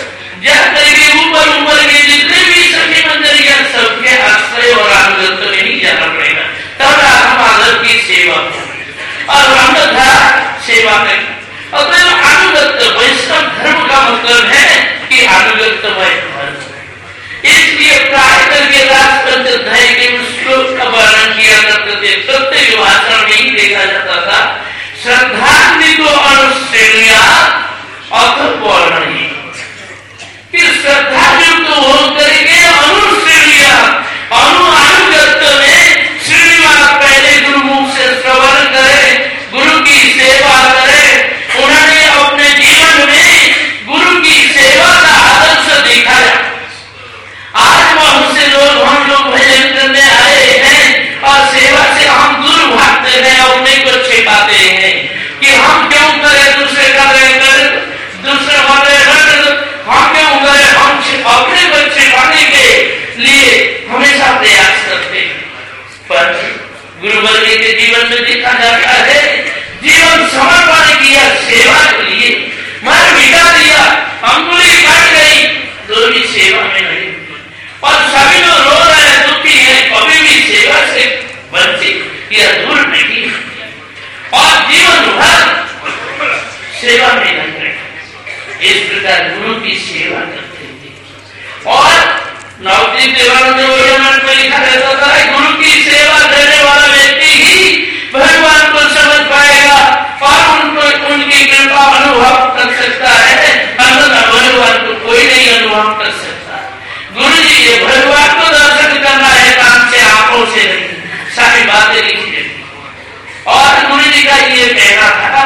Speaker 4: ऊपर के जितने भी सखी मंदिर सबके आश्रय और अनुगत्य में ही जाना पड़ेगा, तब हम आदर की सेवा और अन्यथा सेवा करें। और अनुगत्य वैष्णव धर्म का मतलब है कि अनुगत्यमय धर्म। इसलिए प्राय करके राजपंचाध्याय के श्लोक का वर्णन किया करते थे, प्रत्येक भाषण में ही देखा जाता था, श्रद्धान्वितो अनुश्रेणिया अथ वर्णनीय, कि श्रद्धायुक्त होकर के अनुश्रेणिया अनुगत्य में श्रीनिवास पहले गुरुमुख से श्रवण करे, गुरु की सेवा करे। उन्होंने अपने जीवन में गुरु की सेवा का आदर्श दिखाया। आज बहुत से लोग हम लोग भजन करने आए हैं और सेवा से हम दूर भागते हैं, अपने को छिपाते हैं कि हम क्यों करें, दूसरे का दूसरे हम क्यों करें, हम अपने बच्चे पाने के लिए हमेशा प्रयास करते हैं। पर गुरुवर्ग के जीवन में देखा जाता है, जीवन समर्पण किया सेवा के लिए, मन मिटा दिया, अंगुली कट गई, तो भी सेवा में नहीं। और सभी लोग रो रहे हैं, दुखी है, कभी भी सेवा से वंचित या दूर नहीं, और जीवन भर सेवा में नहीं रहे। इस प्रकार गुरु की सेवा करते थे। और नवदीप देवानंद में लिखा रहता था, गुरु की सेवा करने वाला व्यक्ति ही भगवान को समझ पाएगा और उनकी कृपा अनुभव कर सकता है, अन्यथा भगवान को कोई नहीं अनुभव कर सकता। गुरु जी ये भगवान को दर्शन करना है, कान से आंखों से नहीं, सारी बातें लिखी रहती। और गुरु जी का ये कहना था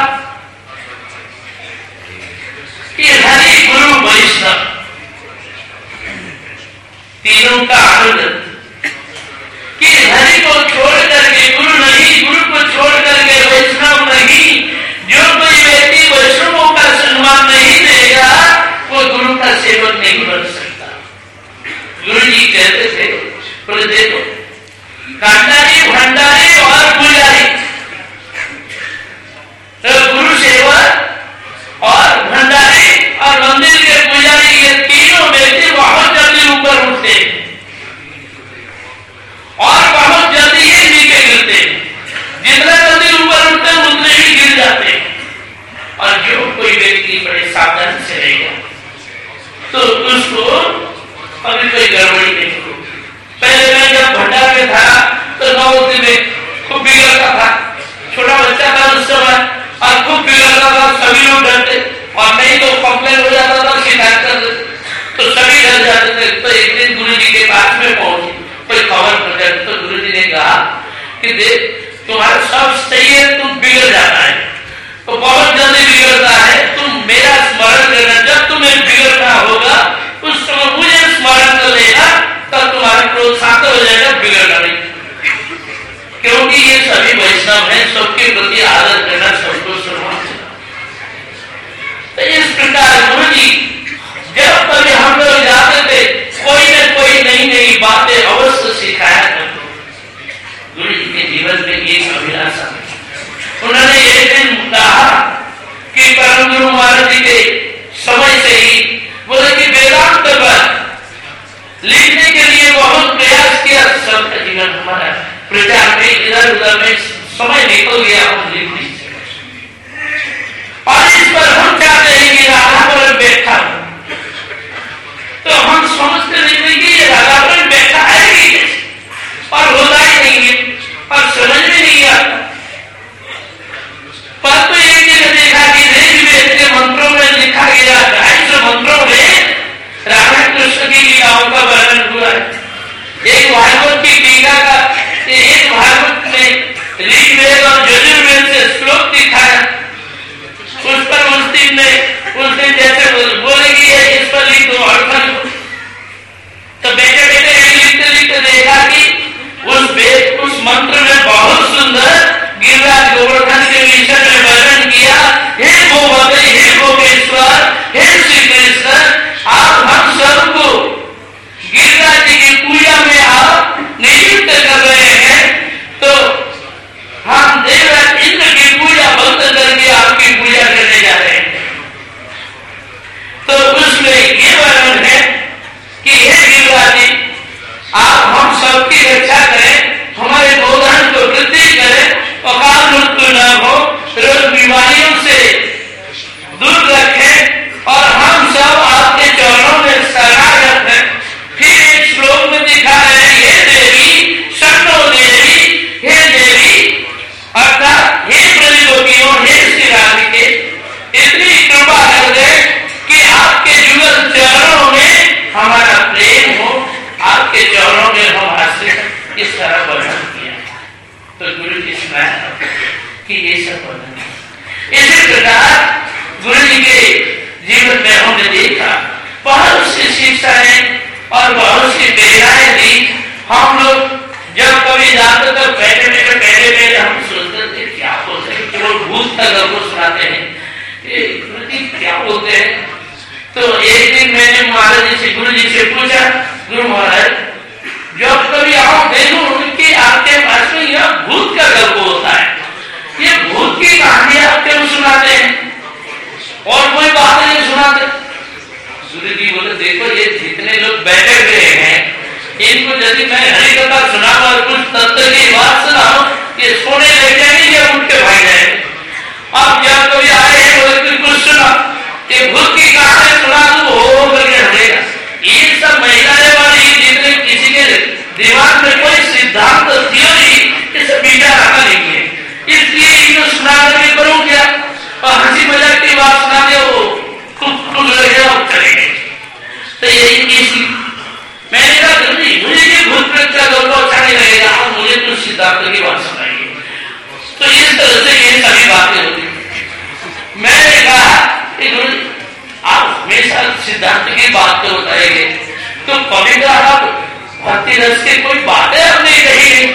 Speaker 4: कि हरि गुरु वैष्णव तीनों का अनुगत्य, कि हरि को छोड़ करके गुरु नहीं, गुरु को छोड़ करके वैष्णव नहीं। जो कोई व्यक्ति वैष्णवों का सम्मान नहीं देगा वो गुरु का सेवक नहीं बन सकता। गुरु जी कहते थे, बोले देखो कांडारी भंडारी और पुजारी, गुरु सेवक और भंडारी और मंदिर के पुजारी, ये तीनों व्यक्ति बहुत जल्दी ऊपर उठते और बहुत जल्दी ही नीचे गिरते। जितना जल्दी ऊपर उठते हैं उतने ही गिर जाते। और जो कोई व्यक्ति बड़े सावधान से रहेगा तो उसको कभी कोई गड़बड़ी नहीं होगी। पहले मैं जब भंडार में था तो नौकरी में खूब बिगड़ता था, छोटा बच्चा था उस समय, और खूब बिगड़ता था, सभी लोग डरते, और नहीं तो कंप्लेन हो जाता था, शिकायत कर देते, तो सभी डर जाते थे। तो एक दिन गुरु जी के पास में पहुंचे, कोई खबर पकड़, तो गुरु जी ने कहा कि देख तुम्हारा सब सही है, तुम बिगड़ जाता है, तो बहुत जल्दी बिगड़ता है, तुम मेरा स्मरण करना, जब तुम्हें बिगड़ना होगा उस समय मुझे स्मरण कर लेना, तब तुम्हारा क्रोध शांत हो जाएगा, बिगड़ना नहीं। क्योंकि ये सभी वैष्णव हैं, सबके प्रति आदर करना सबको सम्मान। तो इस प्रकार गुरु जी जब कभी हम लोग जाते थे, कोई न कोई नई नई बातें अवश्य सिखाया करते। गुरु जी के जीवन में एक अभिलाषा। उन्होंने एक दिन कहा कि परम गुरु महाराज जी के समय से ही बोले कि वेदांत पर लिखने के लिए बहुत प्रयास किया, सबका जीवन हमारा प्रचार में इधर उधर में समय निकल गया, हम लिख नहीं सकते। और इस पर हम चाहते हैं कि राधावरण व्याख्या हो, तो हम समझते नहीं कि ये राधावरण व्याख्या है ही और होता ही नहीं है और समझ में नहीं आता। परंतु एक जगह देखा कि ऋग्वेद के मंत्रों में लिखा गया 250 मंत्रों में राधा कृष्ण की लीलाओं का वर्णन हुआ है। एक भागवत की टीका का एक भागवत में ऋग्वेद और यजुर्वेद से श्लोक दिखाया, उस पर उस दिन जैसे बोलेगी इस पर लिख दो और तो बेटे लिखते लिखते देखा कि उस मंत्र में बहुत सुंदर गिरिराज गोवर्धन के विषय में वर्णन किया। हे गोवते, हे गोपेश्वर, हे श्री कृष्ण, आप हम सबको गिरिराज जी की पूजा में आप नियुक्त कर रहे हैं, तो हम देवराज इंद्र की पूजा बंद करके आपकी पूजा करने जा रहे हैं। तो उसमें ये वर्णन है कि हे गिरिराज जी, आप हम सबकी रक्षा करें, हमारे गोधन को वृद्धि करें, अकाल मृत्यु न हो, रोग बीमारियों से दूर रखें और हम सब आपके चरणों में शरणागत हैं। फिर एक श्लोक में दिखा रहे हैं, हे देवी शरणो देवी, हे देवी अर्थात हे ब्रजगोपियों, हे श्री राधिके, इतनी कृपा कर दे कि आपके युगल चरणों में हमारा प्रेम हो, आपके चरणों में हम आश्रित। इस तरह वर्णन किया तो गुरु जी सुनाया कि ये सब वर्णन। इसी प्रकार गुरु जी के जीवन में हमने देखा बहुत सी शिक्षाएं और बहुत सी प्रेरणाएं दी। हम लोग जब कभी जाते तो पहले हम सोचते थे क्या बोलते हैं, केवल भूत का गल्प सुनाते हैं, गुरु जी क्या बोलते हैं। तो एक दिन मैंने महाराज जी से, गुरु जी से पूछा, गुरु महाराज जब कभी आओ देखो कि आपके पास में यह भूत का गल्प होता है, ये भूत की कहानी आप क्यों सुनाते हैं और कोई बात नहीं सुनाते। गुरु जी बोले देखो ये जितने लोग बैठे हुए हैं इनको यदि मैं हरि कथा सुनाऊं और कुछ तत्व की बात सुनाऊं, ये सोने लग जाएंगे या उठ के भाग जाएंगे। अब जब कभी आए हैं बोले कुछ सुना, ये भूत की कहानी सुना दो हो करके हटेगा। ये सब महिलाएं वाली जितने किसी के दिमाग में कोई सिद्धांत थियोरी ये सब विचार आता नहीं है, इसलिए इनको सुनाने में करूं क्या, और हंसी मजाक की बात सुनाने वो खुद लगे और चले गए। तो यही मैंने कहा मुझे ये भूत प्रेत का गल्प अच्छा नहीं लगेगा, आप मुझे कुछ सिद्धांत की बात सुनाइए। तो इस तरह से ये सभी बातें होती। मैंने कहा आप हमेशा सिद्धांत की बात तो बताएंगे, तो पवित्र आप भक्ति रस की कोई बातें आपने कही है।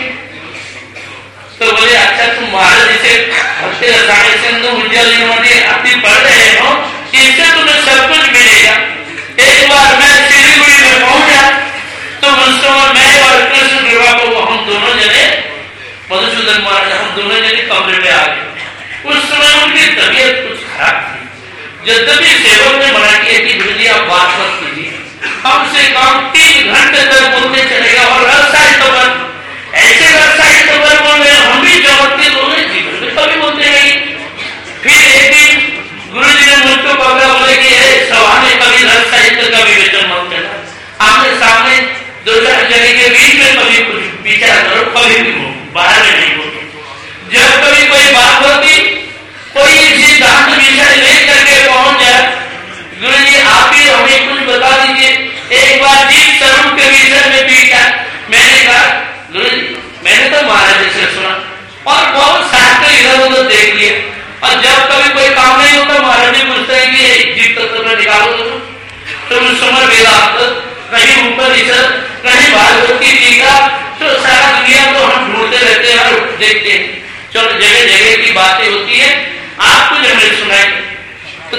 Speaker 4: तो बोले अच्छा तुम महाराज जी से भक्ति रसायन सिंधु उज्जवल यूनिवर्सिटी अपनी पढ़ रहे हो, इससे तुम्हें सब कुछ मिलेगा। एक बार मैं सिलीगुड़ी में पहुंचा तो उस समय मैं और कृष्ण कृपा को हम दोनों जने मधुसूदन महाराज हम दोनों जने कमरे में आ गए। उस समय उनकी तबीयत कुछ खराब थी। यद्यपि सेवक ने मना किया कि गुरुजी आप बात मत कीजिए, कम से कम 3 घंटे तक बोलते चलेगा और ऐसे वेबसाइट पर बोल रहे हम भी जबरती बोले जीवन में कभी बोलते नहीं। फिर एक दिन गुरु जी ने मुझको पकड़ा, बोले कि सभा में कभी रस साहित्य का विवेचन मत करना, आमने सामने 2-4 जगह के बीच में कभी कुछ विचार करो, कभी भी बोलो, बाहर में नहीं बोलो। जब कभी कोई बात होती, कोई सिद्धांत विषय लेकर के पहुंच जाए, गुरु जी आप ही हमें कुछ बता दीजिए। एक बार जीव स्वरूप के विषय में पूछा, मैंने कहा गुरु जी मैंने तो महाराज से सुना और बहुत शास्त्र इधर उधर देख लिए, और जब कभी कोई काम नहीं होता महाराज जी पूछते हैं कि जीव तत्व में निकालो तो उस समय वेदांत कहीं उपनिषद कहीं भागवत की टीका, तो सारा दुनिया को हम ढूंढते रहते हैं और देखते हैं। चलो जगह जगह की बातें होती है, आपको जब मैंने सुनाई तो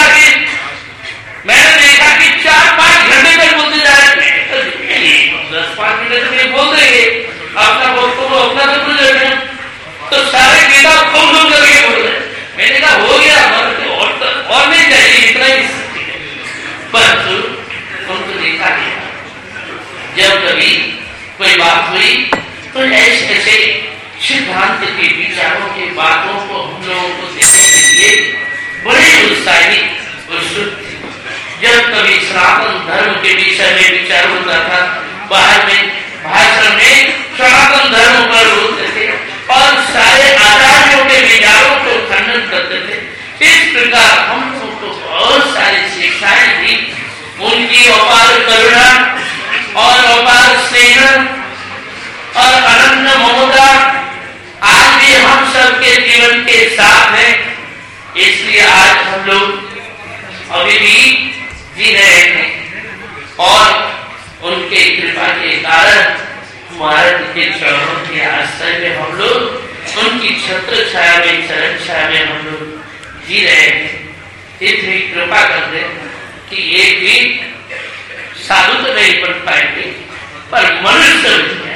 Speaker 4: मैंने देखा कि 4-5 घंटे तक बोलते जा रहे हैं। 10-5 मिनट तक बोल देंगे, अपना वक्त तो अपना तो भूल जाते हैं। तो सारे गीता खूब घूम करके बोल रहे। मैंने कहा हो गया, और नहीं चाहिए, इतना ही है। परंतु उनको देखा गया, जब कभी कोई बात हुई तो ऐसे ऐसे सिद्धांत के विचारों के बातों को हम लोगों को देने के लिए बड़े उत्साहित उत्सुक थे। जब कभी सनातन धर्म के विषय में विचार होता था, बाहर में भाषण में सनातन धर्म पर बोलते थे और सारे आचार्यों के विचारों को खंडन करते थे। इस प्रकार हम सबको बहुत सारी शिक्षाएं दी। उनकी अपार करुणा और अपार स्नेह और अनंत ममता आज भी हम सबके जीवन के साथ है। इसलिए आज हम लोग अभी भी जी रहे हैं और उनके कृपा के कारण महाराज के चरणों के आश्रय में हम लोग उनकी छत्र छाया में, चरण छाया में हम लोग जी रहे हैं। इतनी कृपा कर दे कि ये भी साधु तो नहीं बन पाएंगे पर मनुष्य बन जाए।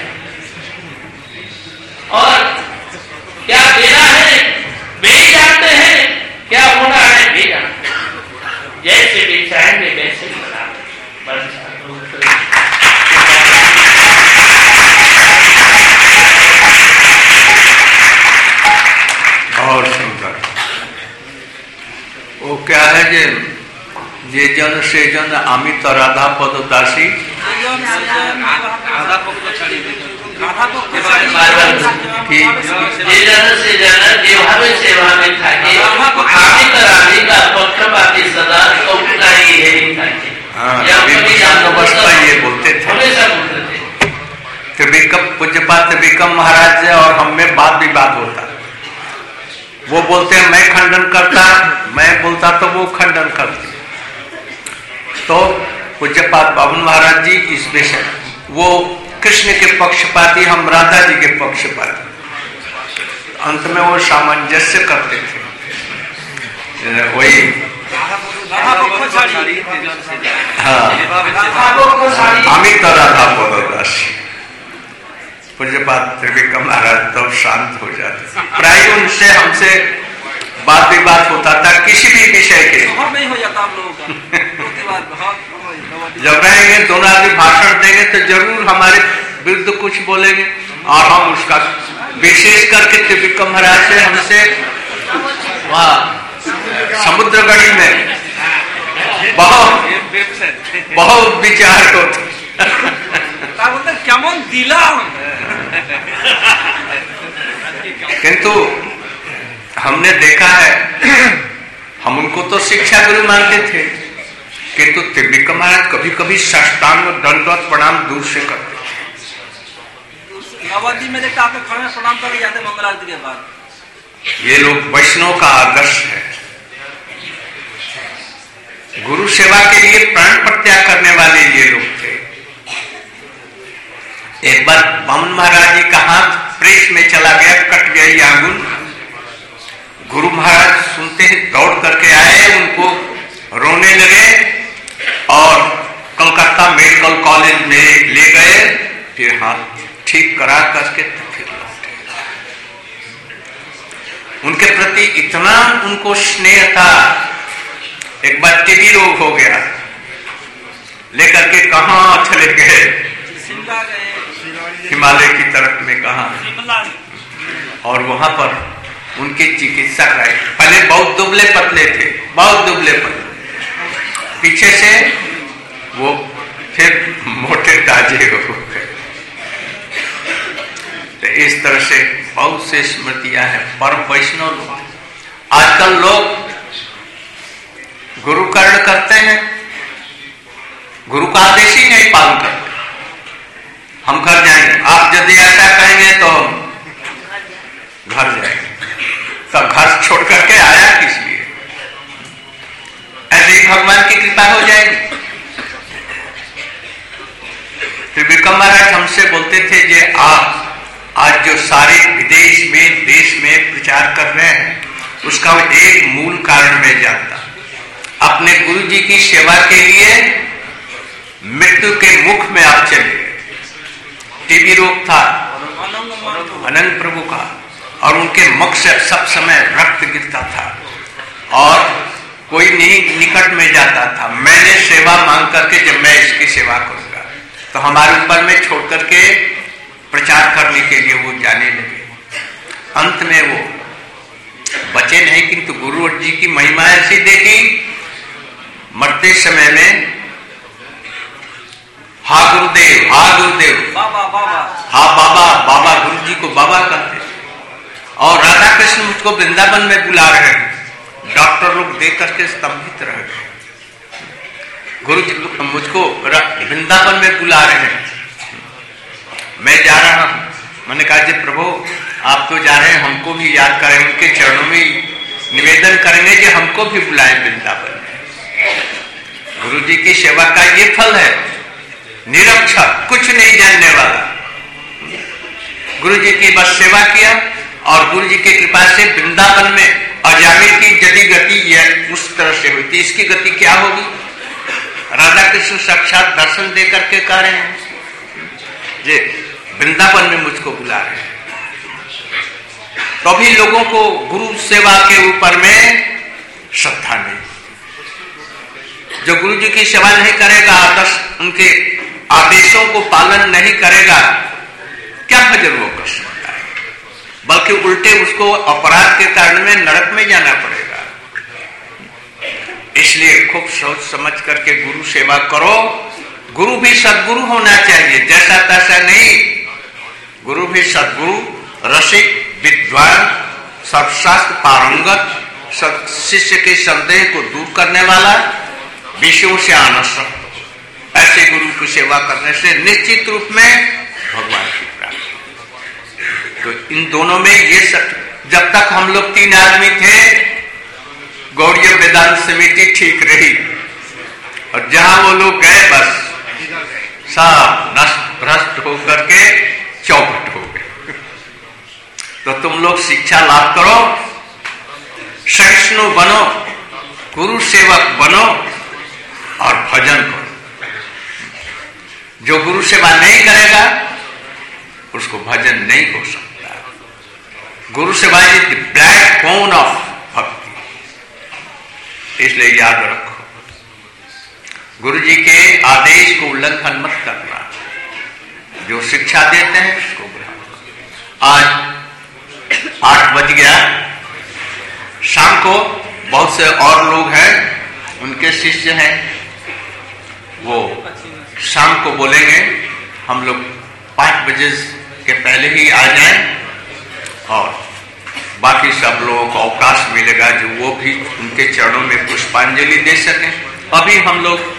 Speaker 4: और क्या देना है वे जानते हैं, क्या होना है वे जानते हैं। जैसे भी चाहेंगे वैसे ही
Speaker 1: और सुंदर वो क्या है जे जन से जन अमित राधा पद दासी
Speaker 4: कि जन से जन जेभावे सेवा में थाके अमित राधिका पक्षपाती सदा कौपुकारी है।
Speaker 1: अवस्था ये बोलते थे,
Speaker 4: हमेशा बोलते थे।
Speaker 1: त्रिविक्रम पूज्यपाद त्रिविक्रम महाराज से और हम में बात विवाद होता। वो बोलते हैं मैं खंडन करता, मैं बोलता तो वो खंडन करते। तो पूज्यपाद बाबन महाराज जी इस विषय वो कृष्ण के पक्षपाती, हम राधा जी के पक्षपाती। अंत में वो सामंजस्य करते थे। वही अमित राधा पददासी पूज्यपाद त्रिविक्रम महाराज तब शांत हो जाते। प्राय उनसे हमसे बात विवाद होता था किसी भी विषय के।
Speaker 5: नहीं हो जाता हम लोगों का।
Speaker 1: जब रहेंगे दोनों आदमी भाषण देंगे तो जरूर हमारे विरुद्ध कुछ बोलेंगे और हम उसका विशेष करके त्रिविक्रम महाराज से हमसे वहाँ समुद्रगढ़ी में बहुत विचार होते।
Speaker 5: केमन दिला
Speaker 1: किंतु हमने देखा है, हम उनको तो शिक्षा गुरु मानते थे, किंतु त्रिविक्रम महाराज कभी कभी साष्टांग दंडवत प्रणाम दूर से करते।
Speaker 5: नवद्वीप में देखते आपके घर में प्रणाम करके जाते मंगल आरती के बाद।
Speaker 1: ये लोग वैष्णव का आदर्श है। गुरु सेवा के लिए प्राण प्रत्याग करने वाले ये लोग थे। एक बार बामन महाराज जी का हाथ प्रेस में चला गया, कट गया ये आंगुल। गुरु महाराज सुनते ही दौड़ करके आए, उनको रोने लगे और कलकत्ता मेडिकल कॉलेज में ले गए। फिर हाथ ठीक करा करके फिर लौटे। उनके प्रति इतना उनको स्नेह था। एक बार टीबी रोग हो गया, लेकर के कहाँ चले गए,
Speaker 5: शिमला गए,
Speaker 1: हिमालय की तरफ में कहा, और वहां पर उनकी चिकित्सा कराई। पहले बहुत दुबले पतले थे, बहुत दुबले पतले, पीछे से वो फिर मोटे ताजे हो गए। तो इस तरह से बहुत से स्मृतियां हैं। परम वैष्णव लोग, आजकल लोग गुरु कर्ण करते हैं, गुरु का आदेश ही नहीं पालन करते। हम घर जाएंगे, आप यदि ऐसा कहेंगे तो घर जाएंगे, तो घर छोड़ करके आया किस लिए? ऐसे ही भगवान की कृपा हो जाएगी। त्रिविक्रम महाराज हमसे बोलते थे जे आप आज जो सारे विदेश में देश में प्रचार कर रहे हैं, उसका एक मूल कारण मैं जानता। अपने गुरु जी की सेवा के लिए मृत्यु के मुख में आप चले गए। टीबी रोग था अनंत प्रभु का, और उनके मुख से सब समय रक्त गिरता था और कोई नहीं निकट में जाता था। मैंने सेवा मांग करके जब मैं इसकी सेवा करूंगा तो हमारे ऊपर में छोड़ करके प्रचार करने के लिए वो जाने लगे। अंत में वो बचे नहीं, किंतु गुरु जी की महिमा ऐसी देखी, मरते समय में हा गुरुदेव, हा गुरुदेव,
Speaker 5: बाबा बाबा,
Speaker 1: हा बाबा, बाबा, गुरु जी को बाबा कहते। और राधा कृष्ण मुझको वृंदावन में बुला रहे हैं। डॉक्टर लोग देख करके स्तंभित रह गए। गुरु जी मुझको वृंदावन में बुला रहे हैं, मैं जा रहा हूं। मैंने कहा जी प्रभु आप तो जा रहे हैं, हमको भी याद करें, उनके चरणों में निवेदन करेंगे कि हमको भी बुलाएं वृंदावन में। गुरु जी की सेवा का ये फल है, निरक्षर, कुछ नहीं जानने वाला, गुरु जी की बस सेवा किया और गुरु जी की कृपा से वृंदावन में अजामिल की यदि गति यह उस तरह से हुई थी, इसकी गति क्या होगी? राधा कृष्ण साक्षात दर्शन दे करके कह रहे हैं जे वृंदावन में मुझको बुला रहे हैं। तो अभी लोगों को गुरु सेवा के ऊपर में श्रद्धा नहीं। जो गुरु जी की सेवा नहीं करेगा, उनके आदेशों को पालन नहीं करेगा, क्या भजन वो कर सकता है? बल्कि उल्टे उसको अपराध के कारण में नरक में जाना पड़ेगा। इसलिए खूब सोच समझ करके गुरु सेवा करो। गुरु भी सद्गुरु होना चाहिए, जैसा तैसा नहीं। गुरु भी सद्गुरु, रसिक, विद्वान, सर्वशास्त्र पारंगत, शिष्य के संदेह को दूर करने वाला, विषयों से अनसक्त। ऐसे गुरु की सेवा करने से निश्चित रूप में भगवान की प्राप्ति। तो इन दोनों में ये सत्य, जब तक हम लोग 3 आदमी थे गौड़ीय वेदांत समिति ठीक रही, और जहां वो लोग गए बस सब नष्ट भ्रष्ट होकर के चौपट हो गए। तो तुम लोग शिक्षा लाभ करो, सहिष्णु बनो, गुरु सेवक बनो और भजन करो। जो गुरु सेवा नहीं करेगा उसको भजन नहीं हो सकता। गुरु सेवा इज द बैकबोन ऑफ भक्ति, इसलिए याद रखो गुरु जी के आदेश को उल्लंघन मत करना। जो शिक्षा देते हैं उसको ग्रहण करो। आज 8 बज गया, शाम को बहुत से और लोग हैं, उनके शिष्य हैं, वो शाम को बोलेंगे हम लोग 5 बजे के पहले ही आ जाएं और बाकी सब लोगों को अवकाश मिलेगा जो वो भी उनके चरणों में पुष्पांजलि दे सकें। अभी हम लोग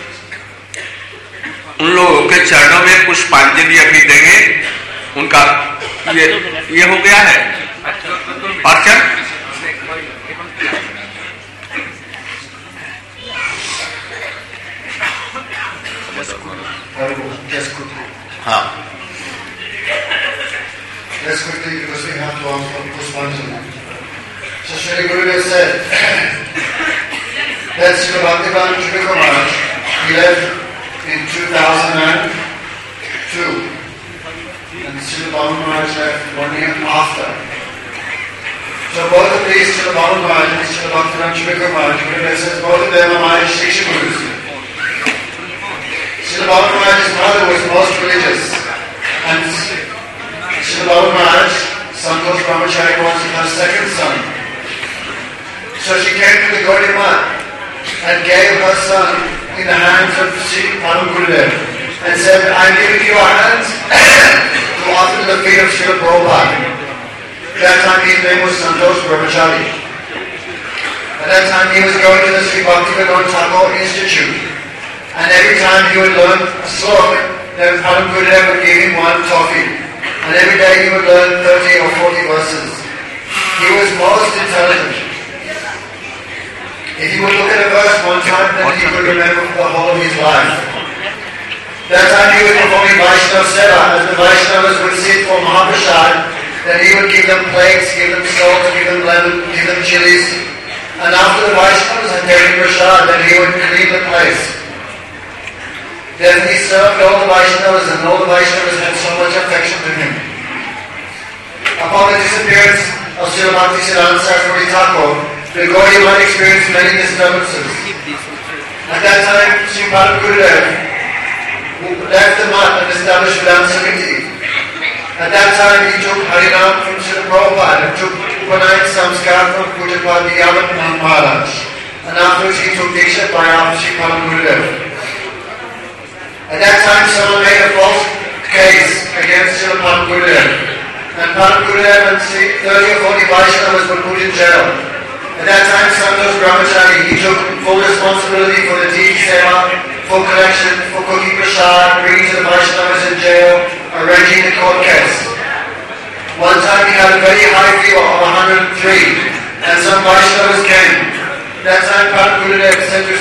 Speaker 1: उन लोगों के चरणों में पुष्पांजलि अभी देंगे। उनका ये हो गया है अर्चन। हाँ,
Speaker 6: Let's quickly, because we have to ask for Pushpanjali. So Shri Gurudev said that Srila Bhaktivedanta Tripika Maharaj, he left in 2002, and Srila Bhavan Maharaj left 1 year after. So both of these, Srila Bhavan Maharaj and Srila Bhaktivedanta Tripika Maharaj, Gurudev says both of them are my Shiksha Gurus. Srila Bhavan Maharaj's mother was most religious, and Srila Bhavan Maharaj, Santosh Brahmachari, was her second son. So she came to the Gaudiya Math and gave her son in the hands of Sri Param Gurudev and said, I'm giving you our hands to offer to the feet of Srila Prabhupada. At that time his name was Santosh Brahmachari. At that time he was going to the Sri Bhaktivedanta Thakur Institute, and every time he would learn a sloka, then Param Gurudev would give him 1 toffee. And every day he would learn 30 or 40 verses. He was most intelligent. If he would look at a verse one time, then he would remember the whole of his life. That time he was performing Vaishnava Seva. As the Vaishnavas would sit for Mahaprasad, then he would give them plates, give them salt, give them lemon, give them chilies. And after the Vaishnavas had taken prasad, then he would clean the place. Then he served all the Vaishnavas, and all the Vaishnavas had so much affection to him. Upon the disappearance of Srila Bhaktisiddhanta Saraswati Thakur, the Gaudiya Math experienced many disturbances. At that time, Sri Param Gurudev left the Math and established Vedanta Samiti. At that time, he took Harinam from Srila Prabhupada and took Upanayana Samskar from Pujapadi Yavat Maharaj. And afterwards, he took Diksha by Sri Param Gurudev. At that time, someone made a false case against Srila Param Gurudev. And Param Gurudev and 30 or 40 Vaishnavas were put in jail. At that time, Santosh Brahmachari, he took full responsibility for the tea seva, for collection, for cooking prasad, bringing to the Vaishnavas in jail, arranging the court case. One time he had a very high fever of 103, and some Vaishnavas came. That time Param Gurudev said to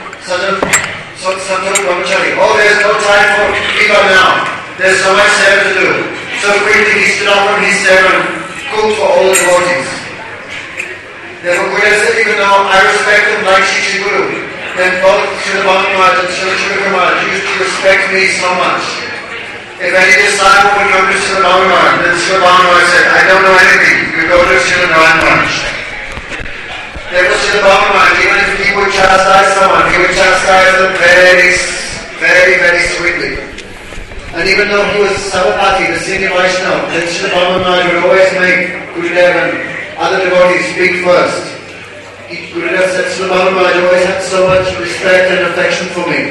Speaker 6: Santosh Brahmachari, oh, there's no time for fever now. There's so much seva to do. So quickly he stood up from his seva and cooked for all the devotees. Therefore Gurudev said, even though I respect them like Shri Guru, then both Srila Bhakti Maharaj and Srila Chudaka Maharaj used to respect me so much. If any disciple would come to Srila Bhakti Maharaj, then Srila Bhakti Maharaj said, I don't know anything, you go to Srila Narayana Maharaj. Therefore Srila Bhakti Maharaj, even if he would chastise someone, he would chastise them very, very, very sweetly. And even though he was Sabapati, the senior Vaishnava, then Srila Bhakti Maharaj would always make Gurudev and other devotees speak first. Gurudev said, Srila Bhakti Maharaj always had so much respect and affection for me.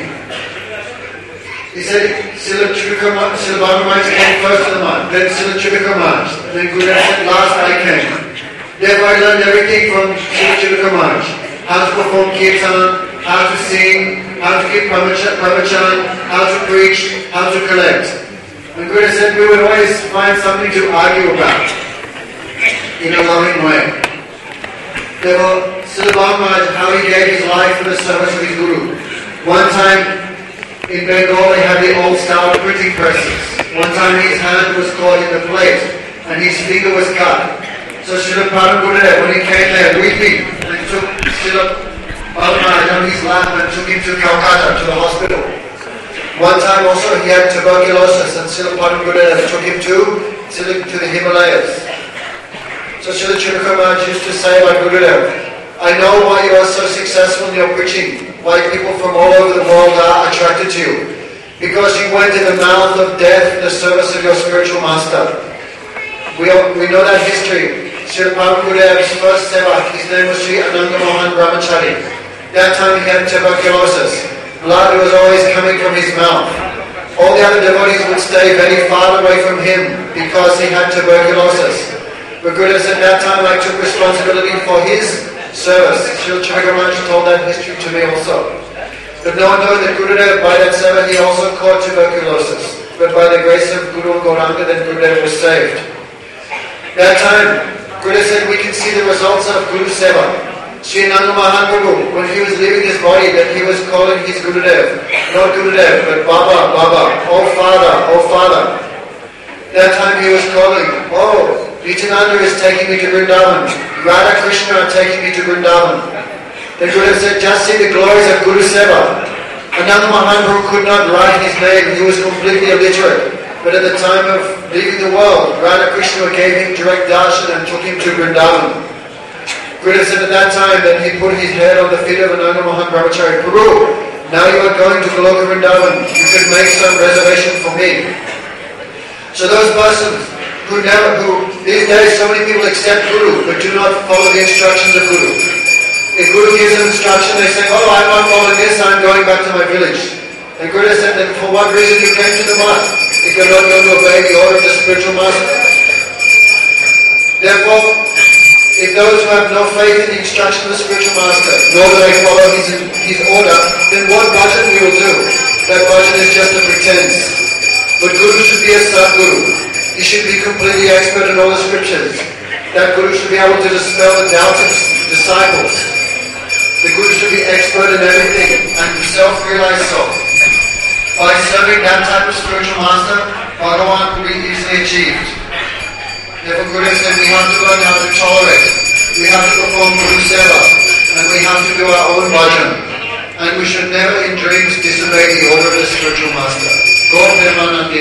Speaker 6: He said, Srila Bhakti Maharaj came first to the Maharaj, then Srila Chudaka Maharaj, then Gurudev said, last I came. Therefore I learned everything from Srila Chudaka Maharaj. How to perform kirtan, how to sing, how to give pravachan, how to preach, how to collect. And Gurudev said, we would always find something to argue about in a loving way. Therefore, Srila Bhakti Maharaj, how he gave his life for the service of his Guru. One time in Bengal they had the old style printing presses. One time his hand was caught in the plate and his finger was cut. So Srila Param Gurudev, when he came there weeping, and took Srila Bhakti Maharaj on his lap and took him to Calcutta, to the hospital. One time also he had tuberculosis and Srila Param Gurudev took him to the Himalayas. So Srila Chudaka Maharaj used to say about Gurudev, I know why you are so successful in your preaching, why people from all over the world are attracted to you. Because you went in the mouth of death in the service of your spiritual master. We know that history. Srila Param Gurudev's first sevak, his name was Sri Ananda Mohan Brahmachari. That time he had tuberculosis. Blood was always coming from his mouth. All the other devotees would stay very far away from him because he had tuberculosis. But Gurudev said, that time I took responsibility for his service. Srila Chudaka Maharaj told that history to me also. But no one knows that Gurudev, by that seva, he also caught tuberculosis. But by the grace of Guru Gauranga, then Gurudev was saved. That time, Gurudev said, we can see the results of Guru Seva. Sri Nanda Mahaprabhu, when he was leaving his body, that he was calling his Gurudev. Not Gurudev, but Baba, Baba, oh Father, oh Father. That time he was calling, oh, Nityananda is taking me to Vrindavan. Radha Krishna are taking me to Vrindavan. The Gurudev said, just see the glories of Guru Seva. Ananda Mahaprabhu could not write his name, he was completely illiterate. But at the time of leaving the world, Radha Krishna gave him direct darshan and took him to Vrindavan. Gurudev said at that time that he put his head on the feet of Ananda Mohan Brahmachari. Prabhu, now you are going to Goloka Vrindavan. You can make some reservation for me. So those persons who these days so many people accept Guru but do not follow the instructions of Guru. If Guru gives an instruction, they say, oh, I'm not following this, I'm going back to my village. And Gurudev said, then for what reason you came to the mosque if you're not going to obey the order of the spiritual master? Therefore, if those who have no faith in the instruction of the spiritual master, nor do they follow his order, then what bhajan we will do? That bhajan is just a pretense. But Guru should be a Sadguru. He should be completely expert in all the scriptures. That Guru should be able to dispel the doubts of disciples. The Guru should be expert in everything and self-realized soul. By serving that type of spiritual master, Bhagavan will be easily achieved. Therefore Gurudev said we have to learn how to tolerate. We have to perform Guru Seva. And we have to do our own bhajan. And we should never in dreams disobey the order of the spiritual master. God